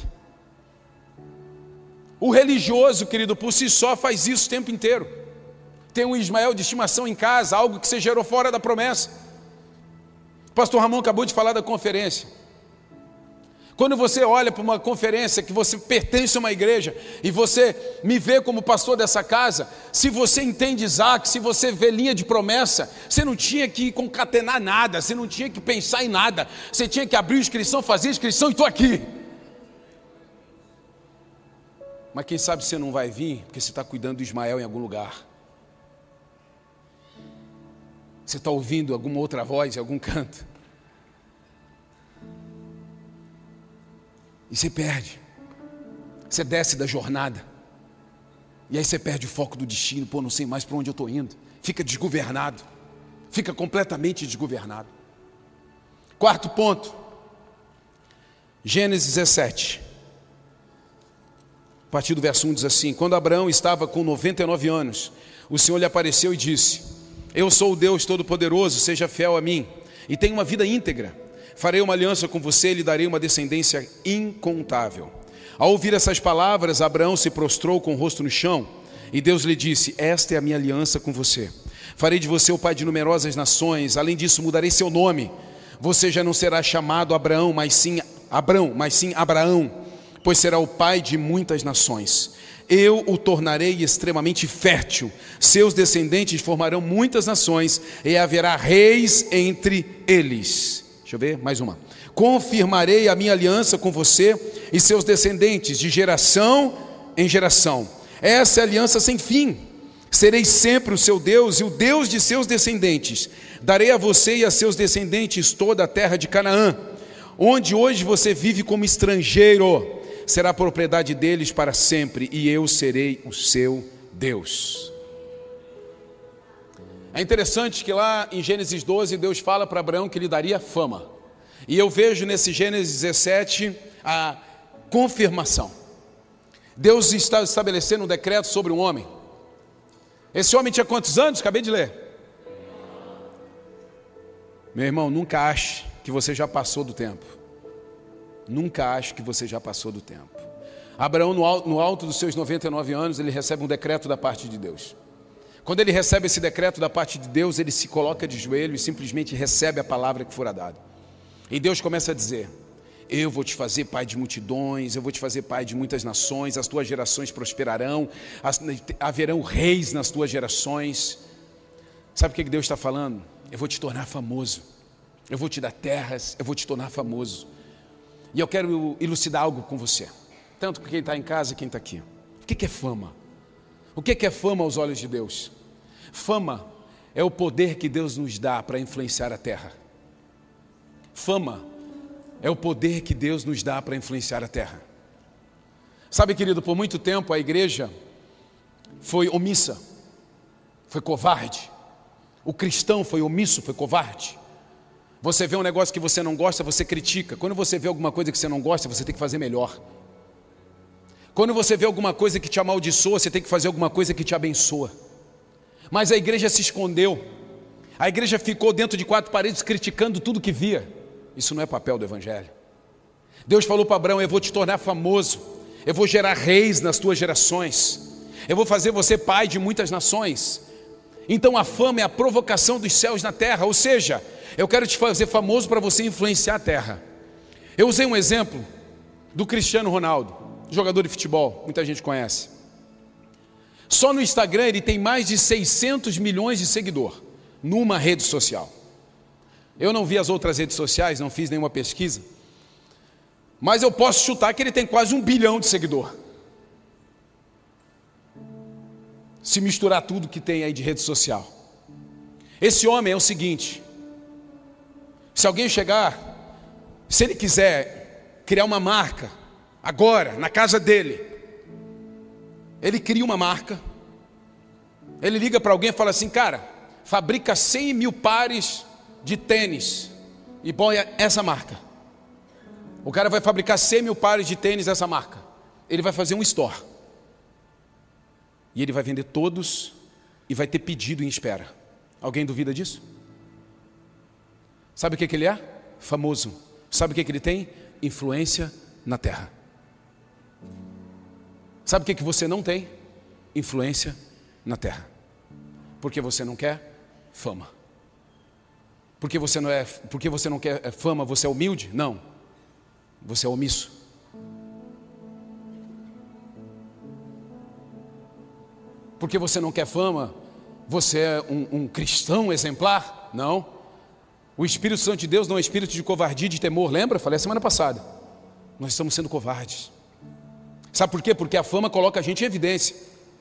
O religioso, querido, por si só faz isso o tempo inteiro. Tem um Ismael de estimação em casa, algo que você gerou fora da promessa. O pastor Ramon acabou de falar da conferência. Quando você olha para uma conferência, que você pertence a uma igreja, e você me vê como pastor dessa casa, se você entende Isaac, se você vê linha de promessa, você não tinha que concatenar nada, você não tinha que pensar em nada, você tinha que abrir a inscrição, fazer a inscrição e estou aqui. Mas quem sabe você não vai vir, porque você está cuidando do Ismael em algum lugar. Você está ouvindo alguma outra voz em algum canto. E você perde. Você desce da jornada. E aí você perde o foco do destino. Pô, não sei mais para onde eu estou indo. Fica desgovernado. Fica completamente desgovernado. Quarto ponto. Gênesis dezessete. A partir do verso um diz assim: quando Abraão estava com noventa e nove anos, o Senhor lhe apareceu e disse: eu sou o Deus Todo-Poderoso, seja fiel a mim, e tenha uma vida íntegra. Farei uma aliança com você e lhe darei uma descendência incontável. Ao ouvir essas palavras, Abraão se prostrou com o rosto no chão, e Deus lhe disse: esta é a minha aliança com você. Farei de você o pai de numerosas nações, além disso mudarei seu nome. Você já não será chamado Abraão, mas sim Abrão, mas sim Abraão, pois será o pai de muitas nações. Eu o tornarei extremamente fértil, seus descendentes formarão muitas nações, e haverá reis entre eles. Deixa eu ver, mais uma. Confirmarei a minha aliança com você e seus descendentes, de geração em geração. Essa é a aliança sem fim. Serei sempre o seu Deus e o Deus de seus descendentes. Darei a você e a seus descendentes toda a terra de Canaã, onde hoje você vive como estrangeiro. Será propriedade deles para sempre, e eu serei o seu Deus. É interessante que lá em Gênesis doze, Deus fala para Abraão que lhe daria fama. E eu vejo nesse Gênesis dezessete a confirmação. Deus está estabelecendo um decreto sobre um homem. Esse homem tinha quantos anos? Acabei de ler. Meu irmão, nunca ache que você já passou do tempo. Nunca ache que você já passou do tempo. Abraão, no alto, no alto dos seus noventa e nove anos, ele recebe um decreto da parte de Deus. Quando ele recebe esse decreto da parte de Deus, ele se coloca de joelho e simplesmente recebe a palavra que fora dada. E Deus começa a dizer: eu vou te fazer pai de multidões, eu vou te fazer pai de muitas nações, as tuas gerações prosperarão, as, haverão reis nas tuas gerações. Sabe o que Deus está falando? Eu vou te tornar famoso, eu vou te dar terras, eu vou te tornar famoso. E eu quero elucidar algo com você, tanto com quem está em casa e quem está aqui. O que é fama? O que é fama aos olhos de Deus? Fama é o poder que Deus nos dá para influenciar a terra. Fama é o poder que Deus nos dá para influenciar a terra. Sabe, querido, por muito tempo a igreja foi omissa, foi covarde. O cristão foi omisso, foi covarde. Você vê um negócio que você não gosta, você critica. Quando você vê alguma coisa que você não gosta, você tem que fazer melhor. Quando você vê alguma coisa que te amaldiçoa, você tem que fazer alguma coisa que te abençoa. Mas a igreja se escondeu. A igreja ficou dentro de quatro paredes criticando tudo que via. Isso não é papel do evangelho. Deus falou para Abraão: eu vou te tornar famoso, eu vou gerar reis nas tuas gerações, eu vou fazer você pai de muitas nações. Então a fama é a provocação dos céus na terra. Ou seja, eu quero te fazer famoso para você influenciar a terra. Eu usei um exemplo do Cristiano Ronaldo, jogador de futebol, muita gente conhece. Só no Instagram ele tem mais de seiscentos milhões de seguidores, numa rede social. Eu não vi as outras redes sociais, não fiz nenhuma pesquisa, mas eu posso chutar que ele tem quase um bilhão de seguidores. Se misturar tudo que tem aí de rede social. Esse homem é o seguinte: se alguém chegar, se ele quiser criar uma marca, agora, na casa dele, ele cria uma marca, ele liga para alguém e fala assim: cara, fabrica cem mil pares de tênis e põe essa marca. O cara vai fabricar cem mil pares de tênis dessa marca. Ele vai fazer um store. E ele vai vender todos e vai ter pedido em espera. Alguém duvida disso? Sabe o que que ele é? famoso. Sabe o que, que ele tem? Influência na terra. Sabe o que, que você não tem? Influência na terra. Porque você não quer fama. Porque você não, é, porque você não quer fama, você é humilde? Não. Você é omisso. Porque você não quer fama, você é um, um cristão exemplar? Não. O Espírito Santo de Deus não é espírito de covardia e de temor. Lembra? Falei a semana passada. Nós estamos sendo covardes. Sabe por quê? Porque a fama coloca a gente em evidência.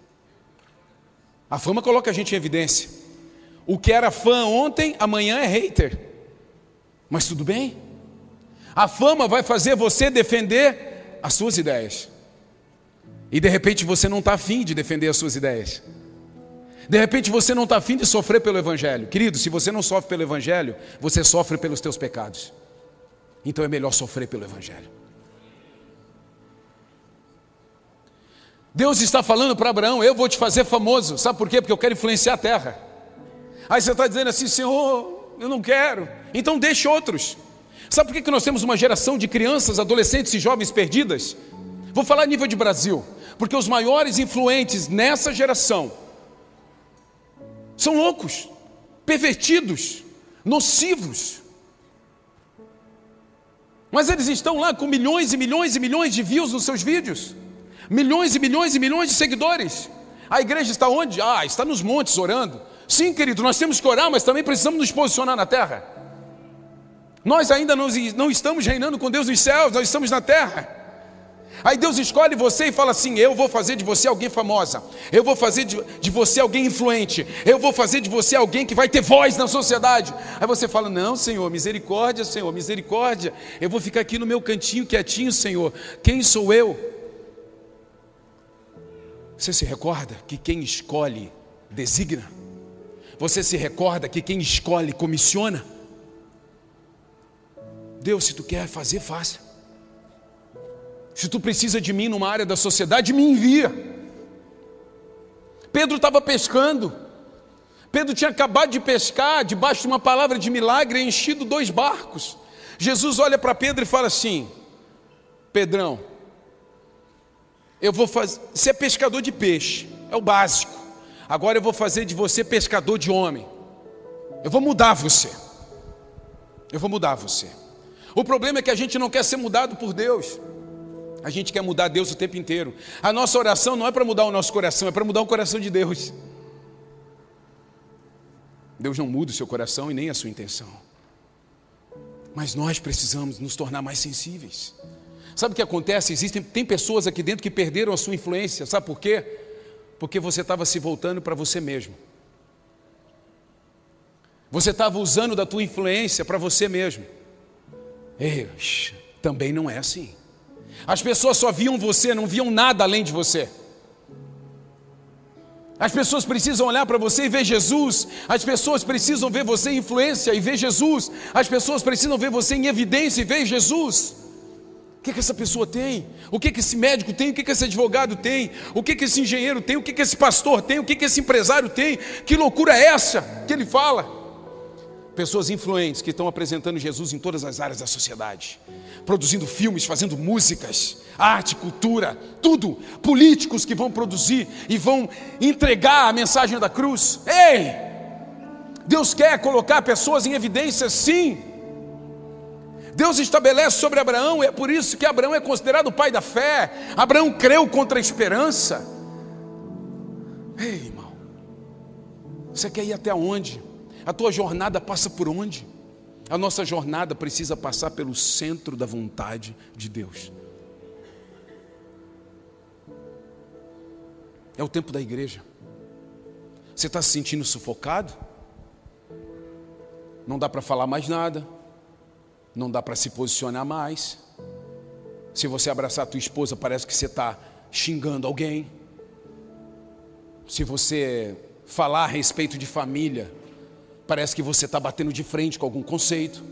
A fama coloca a gente em evidência. O que era fã ontem, amanhã é hater. Mas tudo bem. A fama vai fazer você defender as suas ideias. E de repente você não está afim de defender as suas ideias. De repente você não está afim de sofrer pelo Evangelho. Querido, se você não sofre pelo Evangelho, você sofre pelos teus pecados. Então é melhor sofrer pelo Evangelho. Deus está falando para Abraão, eu vou te fazer famoso. Sabe por quê? Porque eu quero influenciar a terra. Aí você está dizendo assim, Senhor, eu não quero. Então deixe outros. Sabe por que nós temos uma geração de crianças, adolescentes e jovens perdidas? Vou falar a nível de Brasil. Porque os maiores influentes nessa geração são loucos, pervertidos, nocivos. Mas eles estão lá com milhões e milhões e milhões de views nos seus vídeos. Milhões e milhões e milhões de seguidores. A igreja está onde? Ah, está nos montes orando. Sim, querido, nós temos que orar, mas também precisamos nos posicionar na terra. Nós ainda não, não estamos reinando com Deus nos céus, nós estamos na terra. Aí Deus escolhe você e fala assim, eu vou fazer de você alguém famosa. Eu vou fazer de, de você alguém influente. Eu vou fazer de você alguém que vai ter voz na sociedade. Aí você fala, não, Senhor, misericórdia, Senhor, misericórdia. Eu vou ficar aqui no meu cantinho quietinho, Senhor. Quem sou eu? Você se recorda que quem escolhe designa? Você se recorda que quem escolhe comissiona? Deus, se tu quer fazer, faça. Se tu precisa de mim numa área da sociedade, me envia. Pedro estava pescando. Pedro tinha acabado de pescar, debaixo de uma palavra de milagre, enchido dois barcos. Jesus olha para Pedro e fala assim, Pedrão, eu vou fazer, você é pescador de peixe, é o básico. Agora eu vou fazer de você pescador de homem. Eu vou mudar você. Eu vou mudar você. O problema é que a gente não quer ser mudado por Deus. A gente quer mudar Deus o tempo inteiro. A nossa oração não é para mudar o nosso coração, é para mudar o coração de Deus. Deus não muda o seu coração e nem a sua intenção. Mas nós precisamos nos tornar mais sensíveis. Sabe o que acontece? Existem, tem pessoas aqui dentro que perderam a sua influência. Sabe por quê? Porque você estava se voltando para você mesmo. Você estava usando da tua influência para você mesmo. Ei, também não é assim. As pessoas só viam você, não viam nada além de você. As pessoas precisam olhar para você e ver Jesus. As pessoas precisam ver você em influência e ver Jesus. As pessoas precisam ver você em evidência e ver Jesus. O que, que essa pessoa tem? O que, que esse médico tem? O que, que esse advogado tem? O que, que esse engenheiro tem? O que, que esse pastor tem? O que, que esse empresário tem? Que loucura é essa que ele fala? Pessoas influentes que estão apresentando Jesus em todas as áreas da sociedade, produzindo filmes, fazendo músicas, arte, cultura, tudo. Políticos que vão produzir e vão entregar a mensagem da cruz. Ei! Deus quer colocar pessoas em evidência, sim. Deus estabelece sobre Abraão, e é por isso que Abraão é considerado o pai da fé. Abraão creu contra a esperança. Ei, irmão, você quer ir até onde? A tua jornada passa por onde? A nossa jornada precisa passar pelo centro da vontade de Deus. É o tempo da igreja. Você está se sentindo sufocado? Não dá para falar mais nada. Não dá para se posicionar mais. Se você abraçar a tua esposa, parece que você está xingando alguém. Se você falar a respeito de família, parece que você está batendo de frente com algum conceito.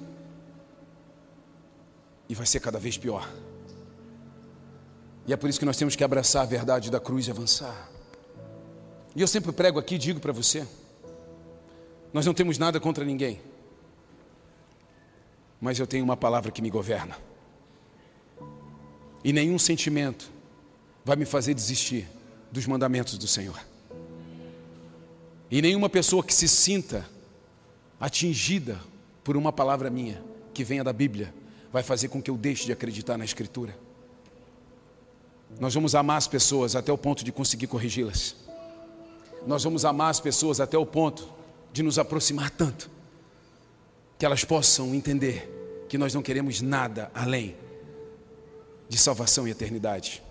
E vai ser cada vez pior. E é por isso que nós temos que abraçar a verdade da cruz e avançar. E eu sempre prego aqui e digo para você, nós não temos nada contra ninguém. mas eu tenho uma palavra que me governa. E nenhum sentimento vai me fazer desistir dos mandamentos do Senhor. E nenhuma pessoa que se sinta atingida por uma palavra minha, que venha da Bíblia, vai fazer com que eu deixe de acreditar na Escritura. Nós vamos amar as pessoas até o ponto de conseguir corrigi-las. Nós vamos amar as pessoas até o ponto de nos aproximar tanto, que elas possam entender que nós não queremos nada além de salvação e eternidade.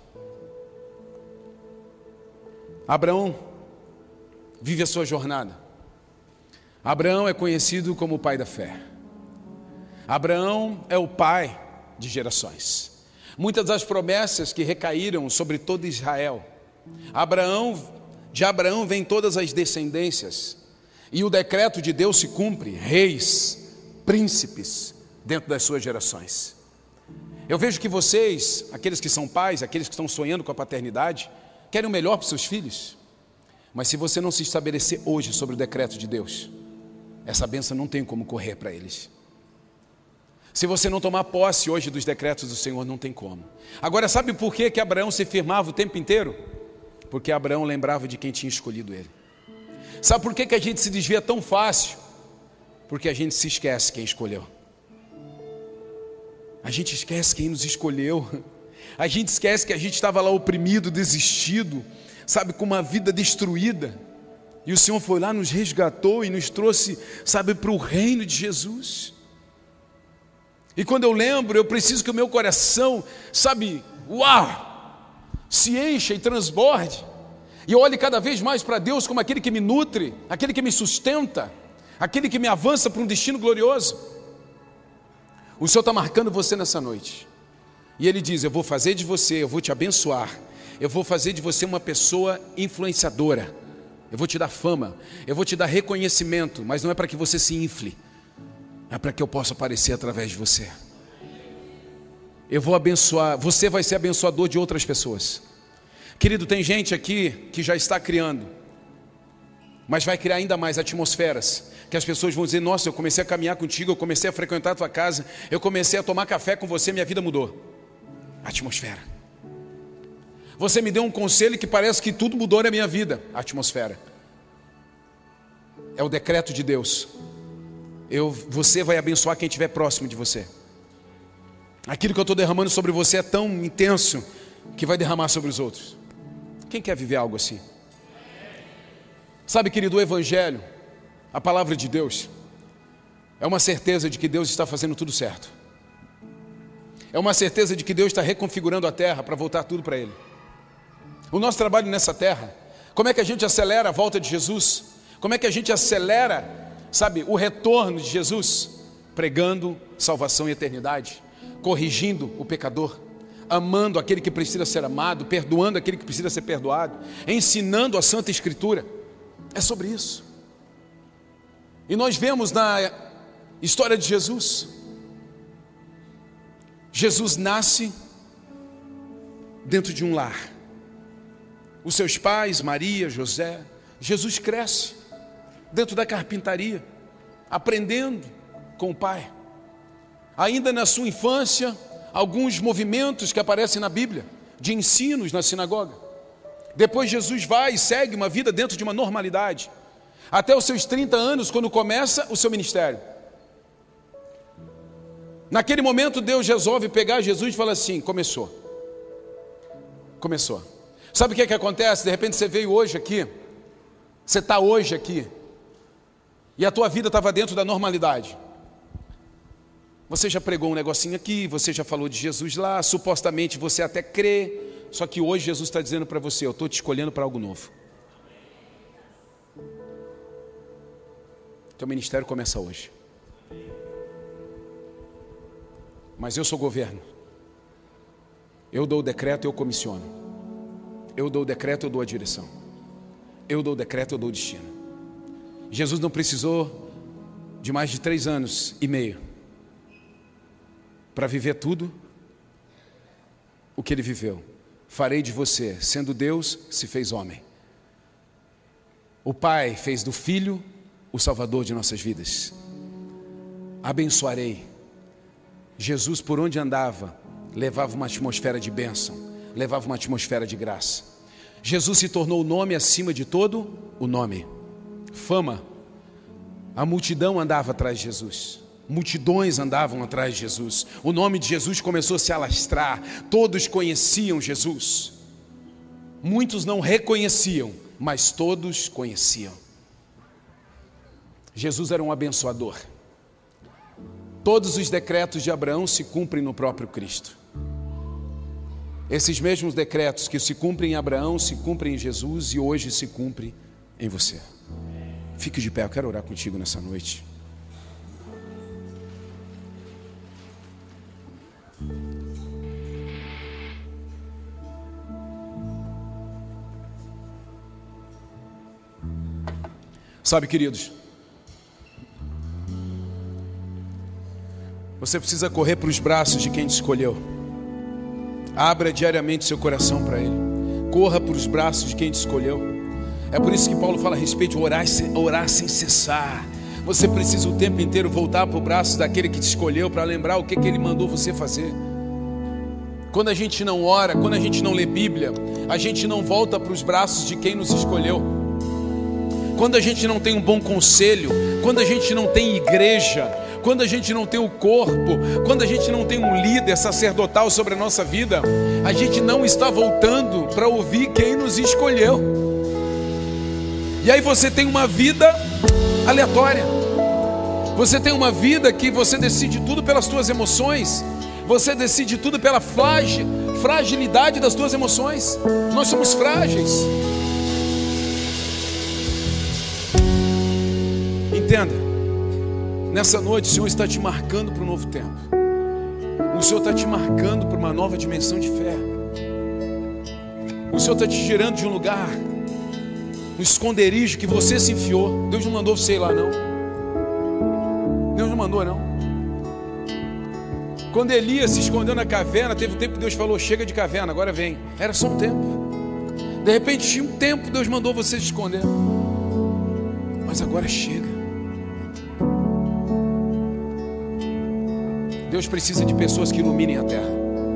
Abraão vive a sua jornada. Abraão é conhecido como o pai da fé. Abraão é o pai de gerações. Muitas das promessas que recaíram sobre todo Israel, Abraão, de Abraão vem todas as descendências, e o decreto de Deus se cumpre, reis, príncipes, dentro das suas gerações. Eu vejo que vocês, aqueles que são pais, aqueles que estão sonhando com a paternidade, querem o melhor para os seus filhos, mas se você não se estabelecer hoje sobre o decreto de Deus, essa bênção não tem como correr para eles. Se você não tomar posse hoje dos decretos do Senhor, não tem como. Agora, sabe por que que Abraão se firmava o tempo inteiro? Porque Abraão lembrava de quem tinha escolhido ele. Sabe por que que a gente se desvia tão fácil? Porque a gente se esquece quem escolheu. A gente esquece quem nos escolheu. A gente esquece que a gente estava lá oprimido, desistido, sabe, com uma vida destruída. E o Senhor foi lá, nos resgatou e nos trouxe, sabe, para o reino de Jesus. E quando eu lembro, eu preciso que o meu coração, sabe, uau, se encha e transborde. E eu olhe cada vez mais para Deus como aquele que me nutre, aquele que me sustenta, aquele que me avança para um destino glorioso. O Senhor está marcando você nessa noite. E Ele diz, eu vou fazer de você, eu vou te abençoar, eu vou fazer de você uma pessoa influenciadora. Eu vou te dar fama, eu vou te dar reconhecimento, mas não é para que você se infle, é para que eu possa aparecer através de você. Eu vou abençoar, você vai ser abençoador de outras pessoas. Querido, tem gente aqui que já está criando, mas vai criar ainda mais atmosferas, que as pessoas vão dizer, nossa, eu comecei a caminhar contigo, eu comecei a frequentar a tua casa, eu comecei a tomar café com você, minha vida mudou. Atmosfera. Você me deu um conselho que parece que tudo mudou na minha vida. Atmosfera. É o decreto de Deus. Eu, você vai abençoar quem estiver próximo de você. Aquilo que eu estou derramando sobre você é tão intenso que vai derramar sobre os outros. Quem quer viver algo assim? Sabe, querido, o Evangelho, a palavra de Deus, é uma certeza de que Deus está fazendo tudo certo. É uma certeza de que Deus está reconfigurando a terra para voltar tudo para Ele. O nosso trabalho nessa terra, como é que a gente acelera a volta de Jesus? Como é que a gente acelera, sabe, o retorno de Jesus? Pregando salvação e eternidade, corrigindo o pecador, amando aquele que precisa ser amado, perdoando aquele que precisa ser perdoado, ensinando a Santa Escritura. É sobre isso. E nós vemos na história de Jesus, Jesus nasce dentro de um lar. Os seus pais, Maria, José, Jesus cresce dentro da carpintaria, aprendendo com o pai. Ainda na sua infância, alguns movimentos que aparecem na Bíblia, de ensinos na sinagoga. Depois Jesus vai e segue uma vida dentro de uma normalidade, até os seus trinta anos, quando começa o seu ministério. Naquele momento Deus resolve pegar Jesus e fala assim, começou. Começou. Sabe o que é que acontece? De repente você veio hoje aqui, você está hoje aqui, e a tua vida estava dentro da normalidade. Você já pregou um negocinho aqui, você já falou de Jesus lá, supostamente você até crê, só que hoje Jesus está dizendo para você, eu estou te escolhendo para algo novo. Teu ministério começa hoje. Mas eu sou governo. Eu dou o decreto, eu comissiono. Eu dou o decreto, eu dou a direção. Eu dou o decreto, eu dou o destino. Jesus não precisou de mais de três anos e meio para viver tudo o que Ele viveu. Farei de você, sendo Deus, se fez homem. O Pai fez do Filho o Salvador de nossas vidas. Abençoarei, Jesus, por onde andava, levava uma atmosfera de bênção, levava uma atmosfera de graça. Jesus se tornou o nome acima de todo o nome. Fama. A multidão andava atrás de Jesus. Multidões andavam atrás de Jesus. O nome de Jesus começou a se alastrar. Todos conheciam Jesus. Muitos não reconheciam, mas todos conheciam. Jesus era um abençoador. Todos os decretos de Abraão se cumprem no próprio Cristo. Esses mesmos decretos que se cumprem em Abraão, se cumprem em Jesus e hoje se cumprem em você. Fique de pé, eu quero orar contigo nessa noite. Sabe, queridos, você precisa correr para os braços de quem te escolheu. Abra diariamente seu coração para Ele. Corra para os braços de quem te escolheu. É por isso que Paulo fala a respeito de orar, orar sem cessar. Você precisa o tempo inteiro voltar para o braço daquele que te escolheu, para lembrar o que, que Ele mandou você fazer. Quando a gente não ora, quando a gente não lê Bíblia, a gente não volta para os braços de quem nos escolheu. Quando a gente não tem um bom conselho, quando a gente não tem igreja, quando a gente não tem o corpo, quando a gente não tem um líder sacerdotal sobre a nossa vida, a gente não está voltando para ouvir quem nos escolheu. E aí você tem uma vida aleatória. Você tem uma vida que você decide tudo pelas tuas emoções. Você decide tudo pela fragilidade das tuas emoções. Nós somos frágeis. Entenda, nessa noite o Senhor está te marcando para um novo tempo. O Senhor está te marcando para uma nova dimensão de fé. O Senhor está te tirando de um lugar, um esconderijo que você se enfiou. Deus não mandou você ir lá, não. Deus não mandou, não. Quando Elias se escondeu na caverna, teve um tempo que Deus falou: chega de caverna, agora vem. Era só um tempo. De repente tinha um tempo que Deus mandou você se esconder. Mas agora chega. Deus precisa de pessoas que iluminem a terra.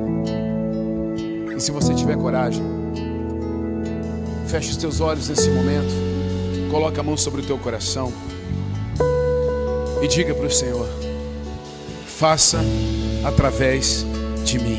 E se você tiver coragem, feche os teus olhos nesse momento, coloca a mão sobre o teu coração e diga para o Senhor: faça através de mim.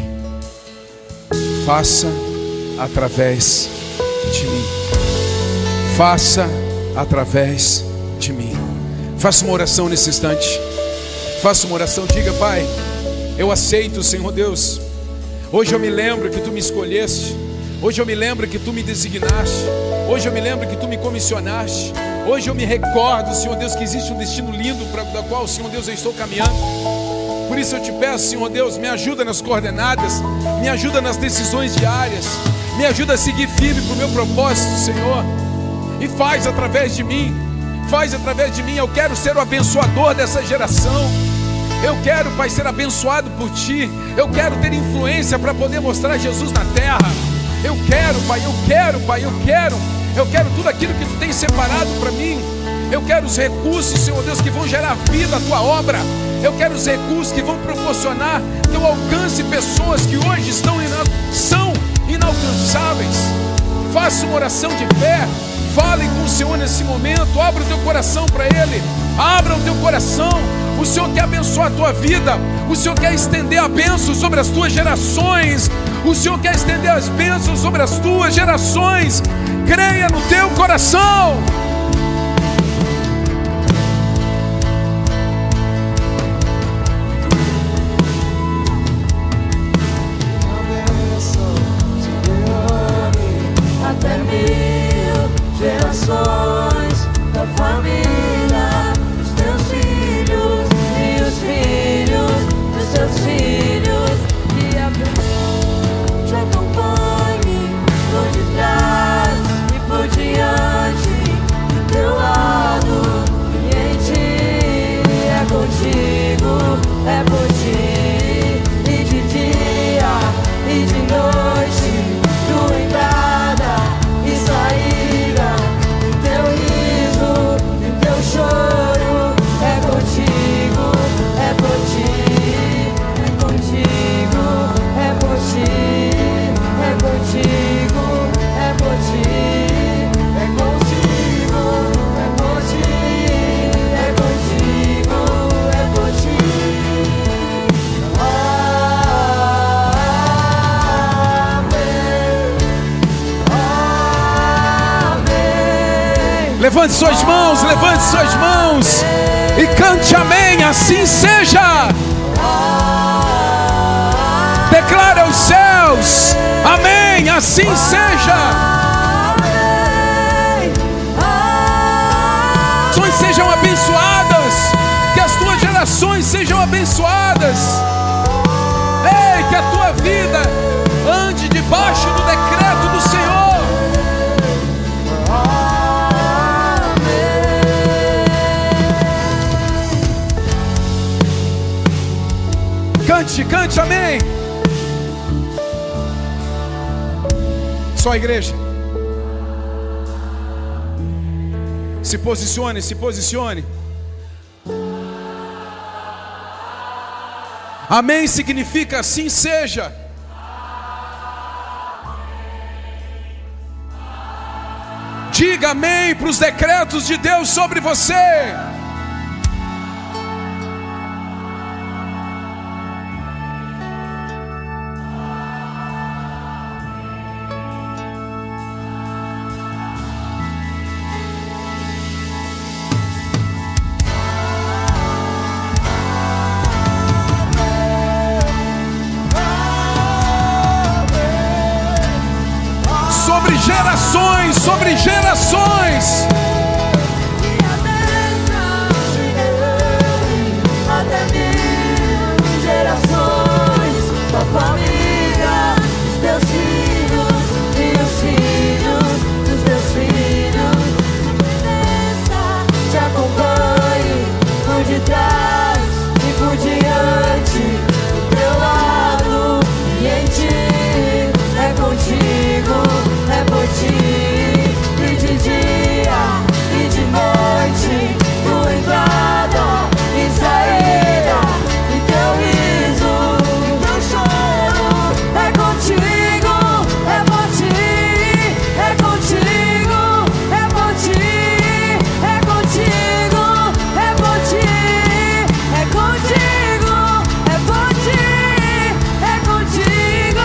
Faça através de mim. Faça através de mim. Faça uma oração nesse instante. Faça uma oração, diga: Pai, eu aceito, Senhor Deus. Hoje eu me lembro que Tu me escolheste. Hoje eu me lembro que Tu me designaste. Hoje eu me lembro que Tu me comissionaste. Hoje eu me recordo, Senhor Deus, que existe um destino lindo para o qual, Senhor Deus, eu estou caminhando. Por isso eu te peço, Senhor Deus, me ajuda nas coordenadas, me ajuda nas decisões diárias, me ajuda a seguir firme para o meu propósito, Senhor. E faz através de mim, faz através de mim. Eu quero ser o abençoador dessa geração. Eu quero, Pai, ser abençoado por Ti. Eu quero ter influência para poder mostrar Jesus na terra. Eu quero, Pai, eu quero, Pai, eu quero. Eu quero tudo aquilo que Tu tens separado para mim. Eu quero os recursos, Senhor Deus, que vão gerar vida à Tua obra. Eu quero os recursos que vão proporcionar que eu alcance pessoas que hoje estão ina- são inalcançáveis. Faça uma oração de fé. Fale com o Senhor nesse momento. Abra o teu coração para Ele. Abra o teu coração. O Senhor quer abençoar a tua vida. O Senhor quer estender a bênção sobre as tuas gerações. O Senhor quer estender as bênçãos sobre as tuas gerações. Creia no teu coração. Até mil gerações da família, os teus filhos e os filhos dos teus filhos, que a bênção te acompanhe por detrás e por diante, Levante suas mãos, levante suas mãos e cante amém, assim seja. Declare aos céus, amém, assim seja. Gerações sejam abençoadas, que as tuas gerações sejam abençoadas. Ei, que a tua vida ande debaixo do decreto do Senhor. Cante, cante, amém. Só a igreja. Se posicione, se posicione. Amém significa assim seja. Diga amém para os decretos de Deus sobre você. Sobre gerações, sobre gerações. Até mil gerações, tua família, os teus filhos e os filhos dos teus filhos. Te acompanhe por detrás e por diante, do teu lado e em ti. É contigo, é por ti, e de dia e de noite, tua entrada e saída, e teu riso, e teu choro. É contigo, é por ti, é contigo, é por ti, é contigo, é por ti, é contigo, é por ti, é contigo.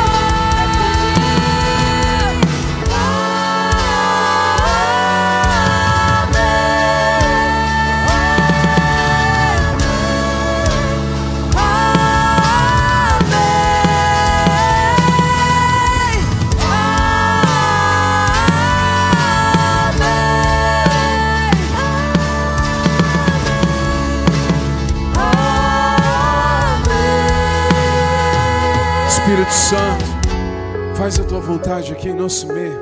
Espírito Santo, faz a tua vontade aqui em nosso meio.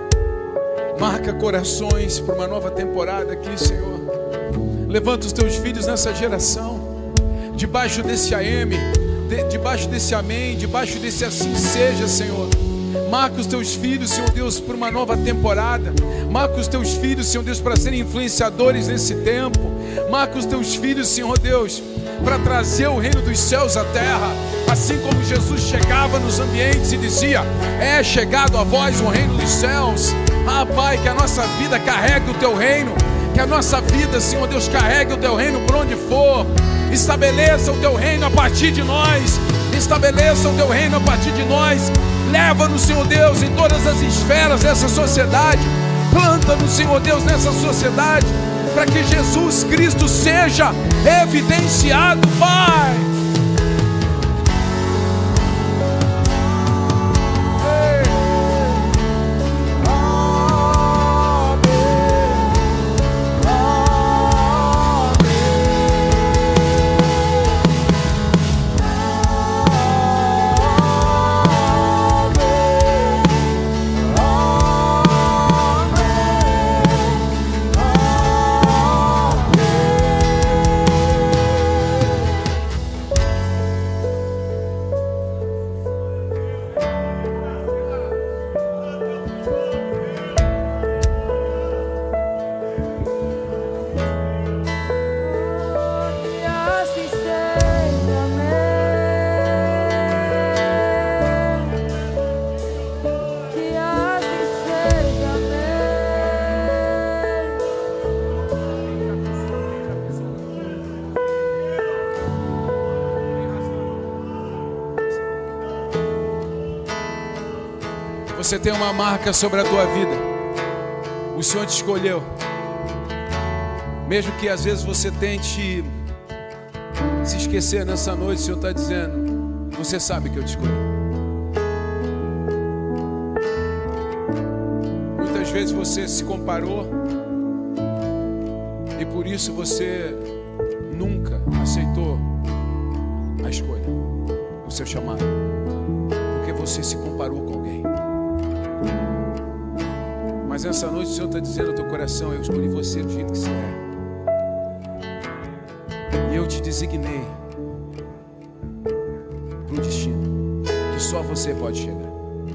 Marca corações para uma nova temporada aqui, Senhor. Levanta os teus filhos nessa geração, debaixo desse A M, de, debaixo desse amém, debaixo desse assim seja, Senhor. Marca os teus filhos, Senhor Deus, por uma nova temporada. Marca os teus filhos, Senhor Deus, para serem influenciadores nesse tempo. Marca os teus filhos, Senhor Deus, para trazer o reino dos céus à terra. Assim como Jesus chegava nos ambientes e dizia: é chegado a vós o reino dos céus. Ah, Pai, que a nossa vida carregue o teu reino. Que a nossa vida, Senhor Deus, carregue o teu reino por onde for. Estabeleça o teu reino a partir de nós. Estabeleça o teu reino a partir de nós. Leva-nos, Senhor Deus, em todas as esferas dessa sociedade. Planta-nos, Senhor Deus, nessa sociedade, para que Jesus Cristo seja evidenciado, Pai. Você tem uma marca sobre a tua vida. O Senhor te escolheu. Mesmo que às vezes você tente se esquecer nessa noite, o Senhor está dizendo: você sabe que eu te escolhi. Muitas vezes você se comparou e por isso você nunca aceitou a escolha, o seu chamado, porque você se comparou com alguém. Mas essa noite o Senhor está dizendo ao teu coração: eu escolhi você do jeito que você é. E eu te designei para um destino que só você pode chegar.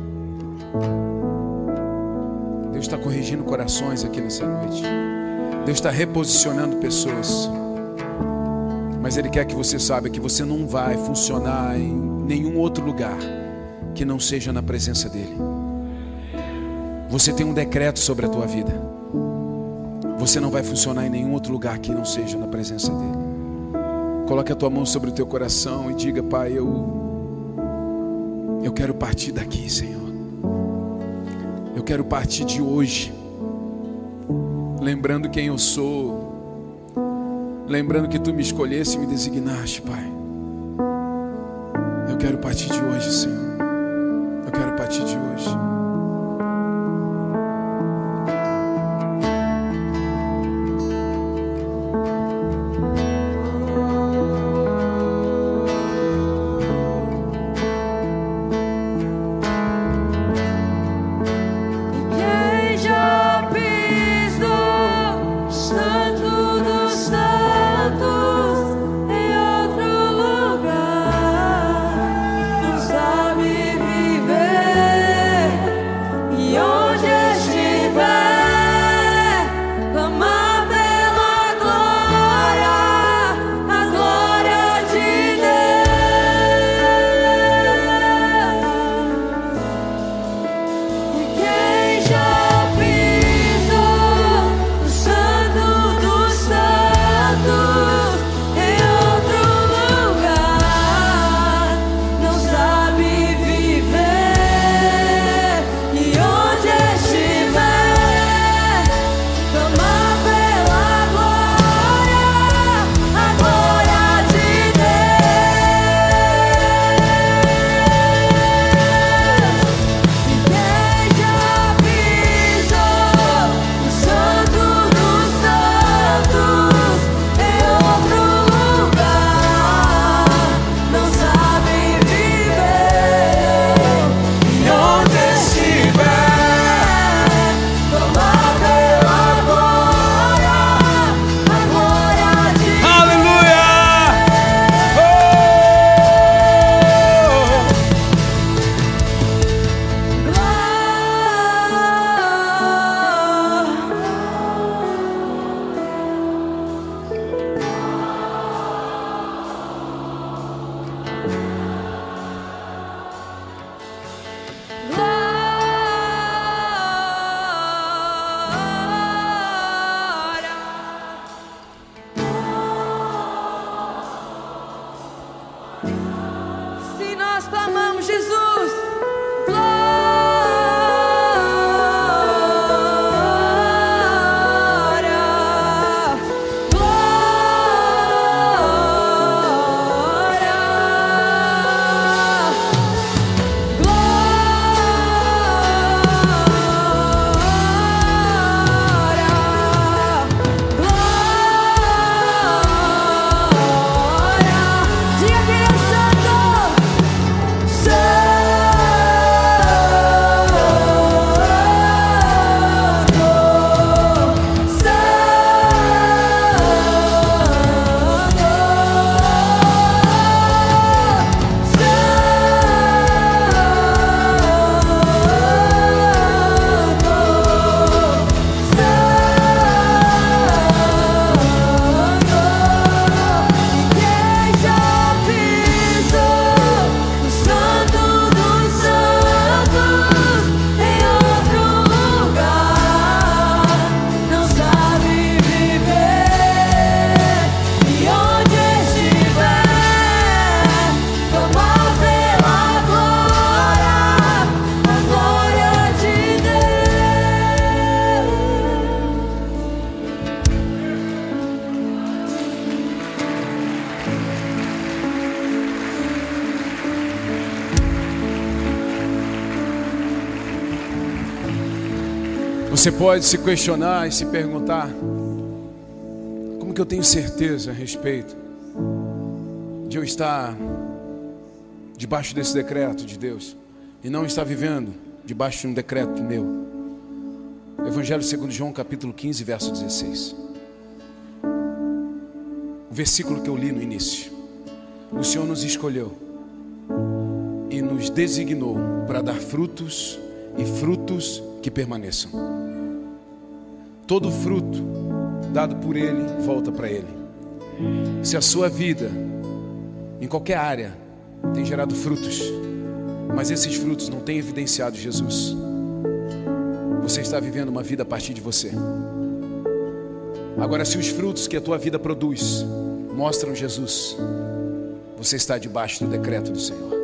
Deus está corrigindo corações aqui nessa noite. Deus está reposicionando pessoas. Mas Ele quer que você saiba que você não vai funcionar em nenhum outro lugar que não seja na presença dEle. Você tem um decreto sobre a tua vida. Você não vai funcionar em nenhum outro lugar que não seja na presença dEle. Coloque a tua mão sobre o teu coração e diga: Pai, eu, eu quero partir daqui, Senhor. Eu quero partir de hoje, lembrando quem eu sou, lembrando que Tu me escolheste e me designaste, Pai. Eu quero partir de hoje, Senhor. Eu quero partir de hoje. Santo, Você pode se questionar e se perguntar: como que eu tenho certeza a respeito de eu estar debaixo desse decreto de Deus e não estar vivendo debaixo de um decreto meu? Evangelho segundo João, capítulo quinze, verso dezesseis. O versículo que eu li no início. O Senhor nos escolheu e nos designou para dar frutos, e frutos que permaneçam. Todo fruto dado por Ele volta para Ele. Se a sua vida, em qualquer área, tem gerado frutos, mas esses frutos não têm evidenciado Jesus, você está vivendo uma vida a partir de você. Agora, se os frutos que a tua vida produz mostram Jesus, você está debaixo do decreto do Senhor.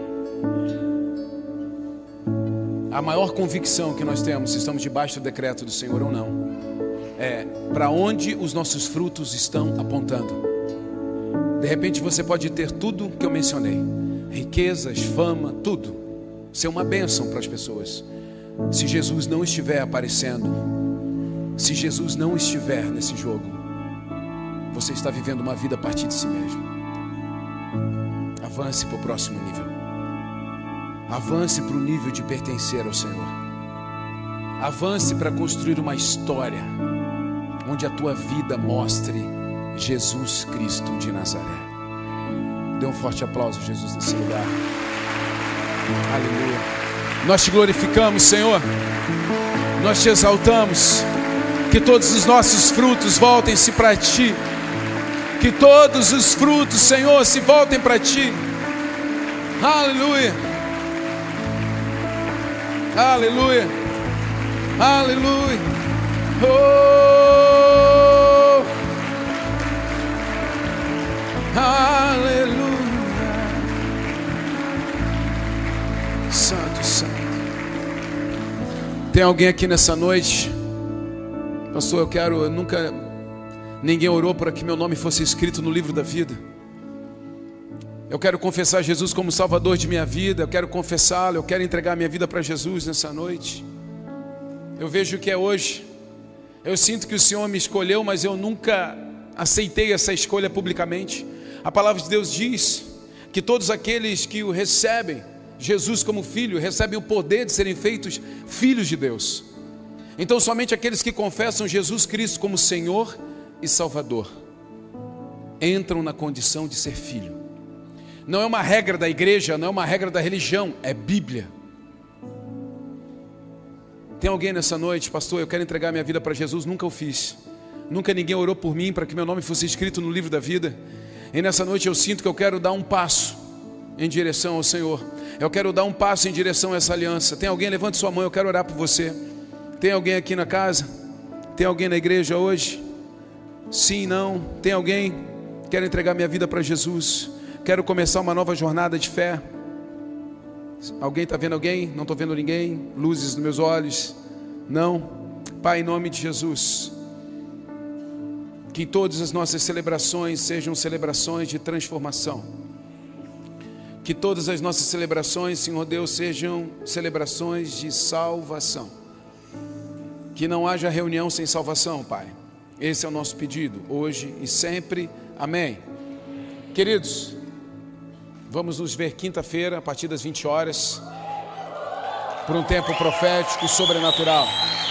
A maior convicção que nós temos, se estamos debaixo do decreto do Senhor ou não, é para onde os nossos frutos estão apontando. De repente você pode ter tudo que eu mencionei, riquezas, fama, tudo, ser uma bênção para as pessoas. Se Jesus não estiver aparecendo, se Jesus não estiver nesse jogo, você está vivendo uma vida a partir de si mesmo. Avance para o próximo nível. Avance para o nível de pertencer ao Senhor. Avance para construir uma história onde a tua vida mostre Jesus Cristo de Nazaré. Dê um forte aplauso, Jesus, nesse lugar. Aleluia. Nós te glorificamos, Senhor. Nós te exaltamos. Que todos os nossos frutos voltem-se para Ti. Que todos os frutos, Senhor, se voltem para Ti. Aleluia. Aleluia. Aleluia. Oh. Aleluia. Santo, santo. Tem alguém aqui nessa noite? Pastor, eu quero, eu nunca, ninguém orou para que meu nome fosse escrito no livro da vida. Eu quero confessar Jesus como Salvador de minha vida. Eu quero confessá-lo, eu quero entregar minha vida para Jesus nessa noite. Eu vejo que é hoje. Eu sinto que o Senhor me escolheu, mas eu nunca aceitei essa escolha publicamente. A palavra de Deus diz que todos aqueles que o recebem, Jesus como filho, recebem o poder de serem feitos filhos de Deus. Então somente aqueles que confessam Jesus Cristo como Senhor e Salvador entram na condição de ser filho. Não é uma regra da igreja, não é uma regra da religião, é Bíblia. Tem alguém nessa noite: pastor, eu quero entregar minha vida para Jesus, nunca o fiz. Nunca ninguém orou por mim para que meu nome fosse escrito no livro da vida. E nessa noite eu sinto que eu quero dar um passo em direção ao Senhor. Eu quero dar um passo em direção a essa aliança. Tem alguém? Levante sua mão, eu quero orar por você. Tem alguém aqui na casa? Tem alguém na igreja hoje? Sim, não? Tem alguém? Quero entregar minha vida para Jesus. Quero começar uma nova jornada de fé. Alguém está vendo alguém? Não estou vendo ninguém. Luzes nos meus olhos. Não. Pai, em nome de Jesus, que todas as nossas celebrações sejam celebrações de transformação. Que todas as nossas celebrações, Senhor Deus, sejam celebrações de salvação. Que não haja reunião sem salvação, Pai. Esse é o nosso pedido, hoje e sempre. Amém. Queridos, vamos nos ver quinta-feira, a partir das vinte horas, por um tempo profético sobrenatural.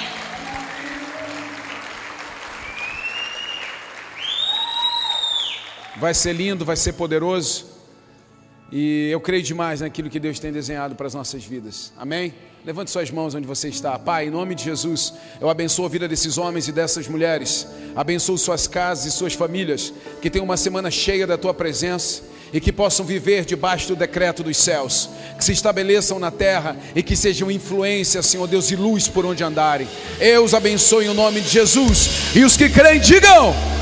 Vai ser lindo, vai ser poderoso. E eu creio demais naquilo que Deus tem desenhado para as nossas vidas. Amém? Levante suas mãos onde você está. Pai, em nome de Jesus, eu abençoo a vida desses homens e dessas mulheres. Abençoo suas casas e suas famílias. Que tenham uma semana cheia da Tua presença e que possam viver debaixo do decreto dos céus. Que se estabeleçam na terra e que sejam influência, Senhor Deus, e luz por onde andarem. Eu os abençoo em nome de Jesus. E os que creem, digam...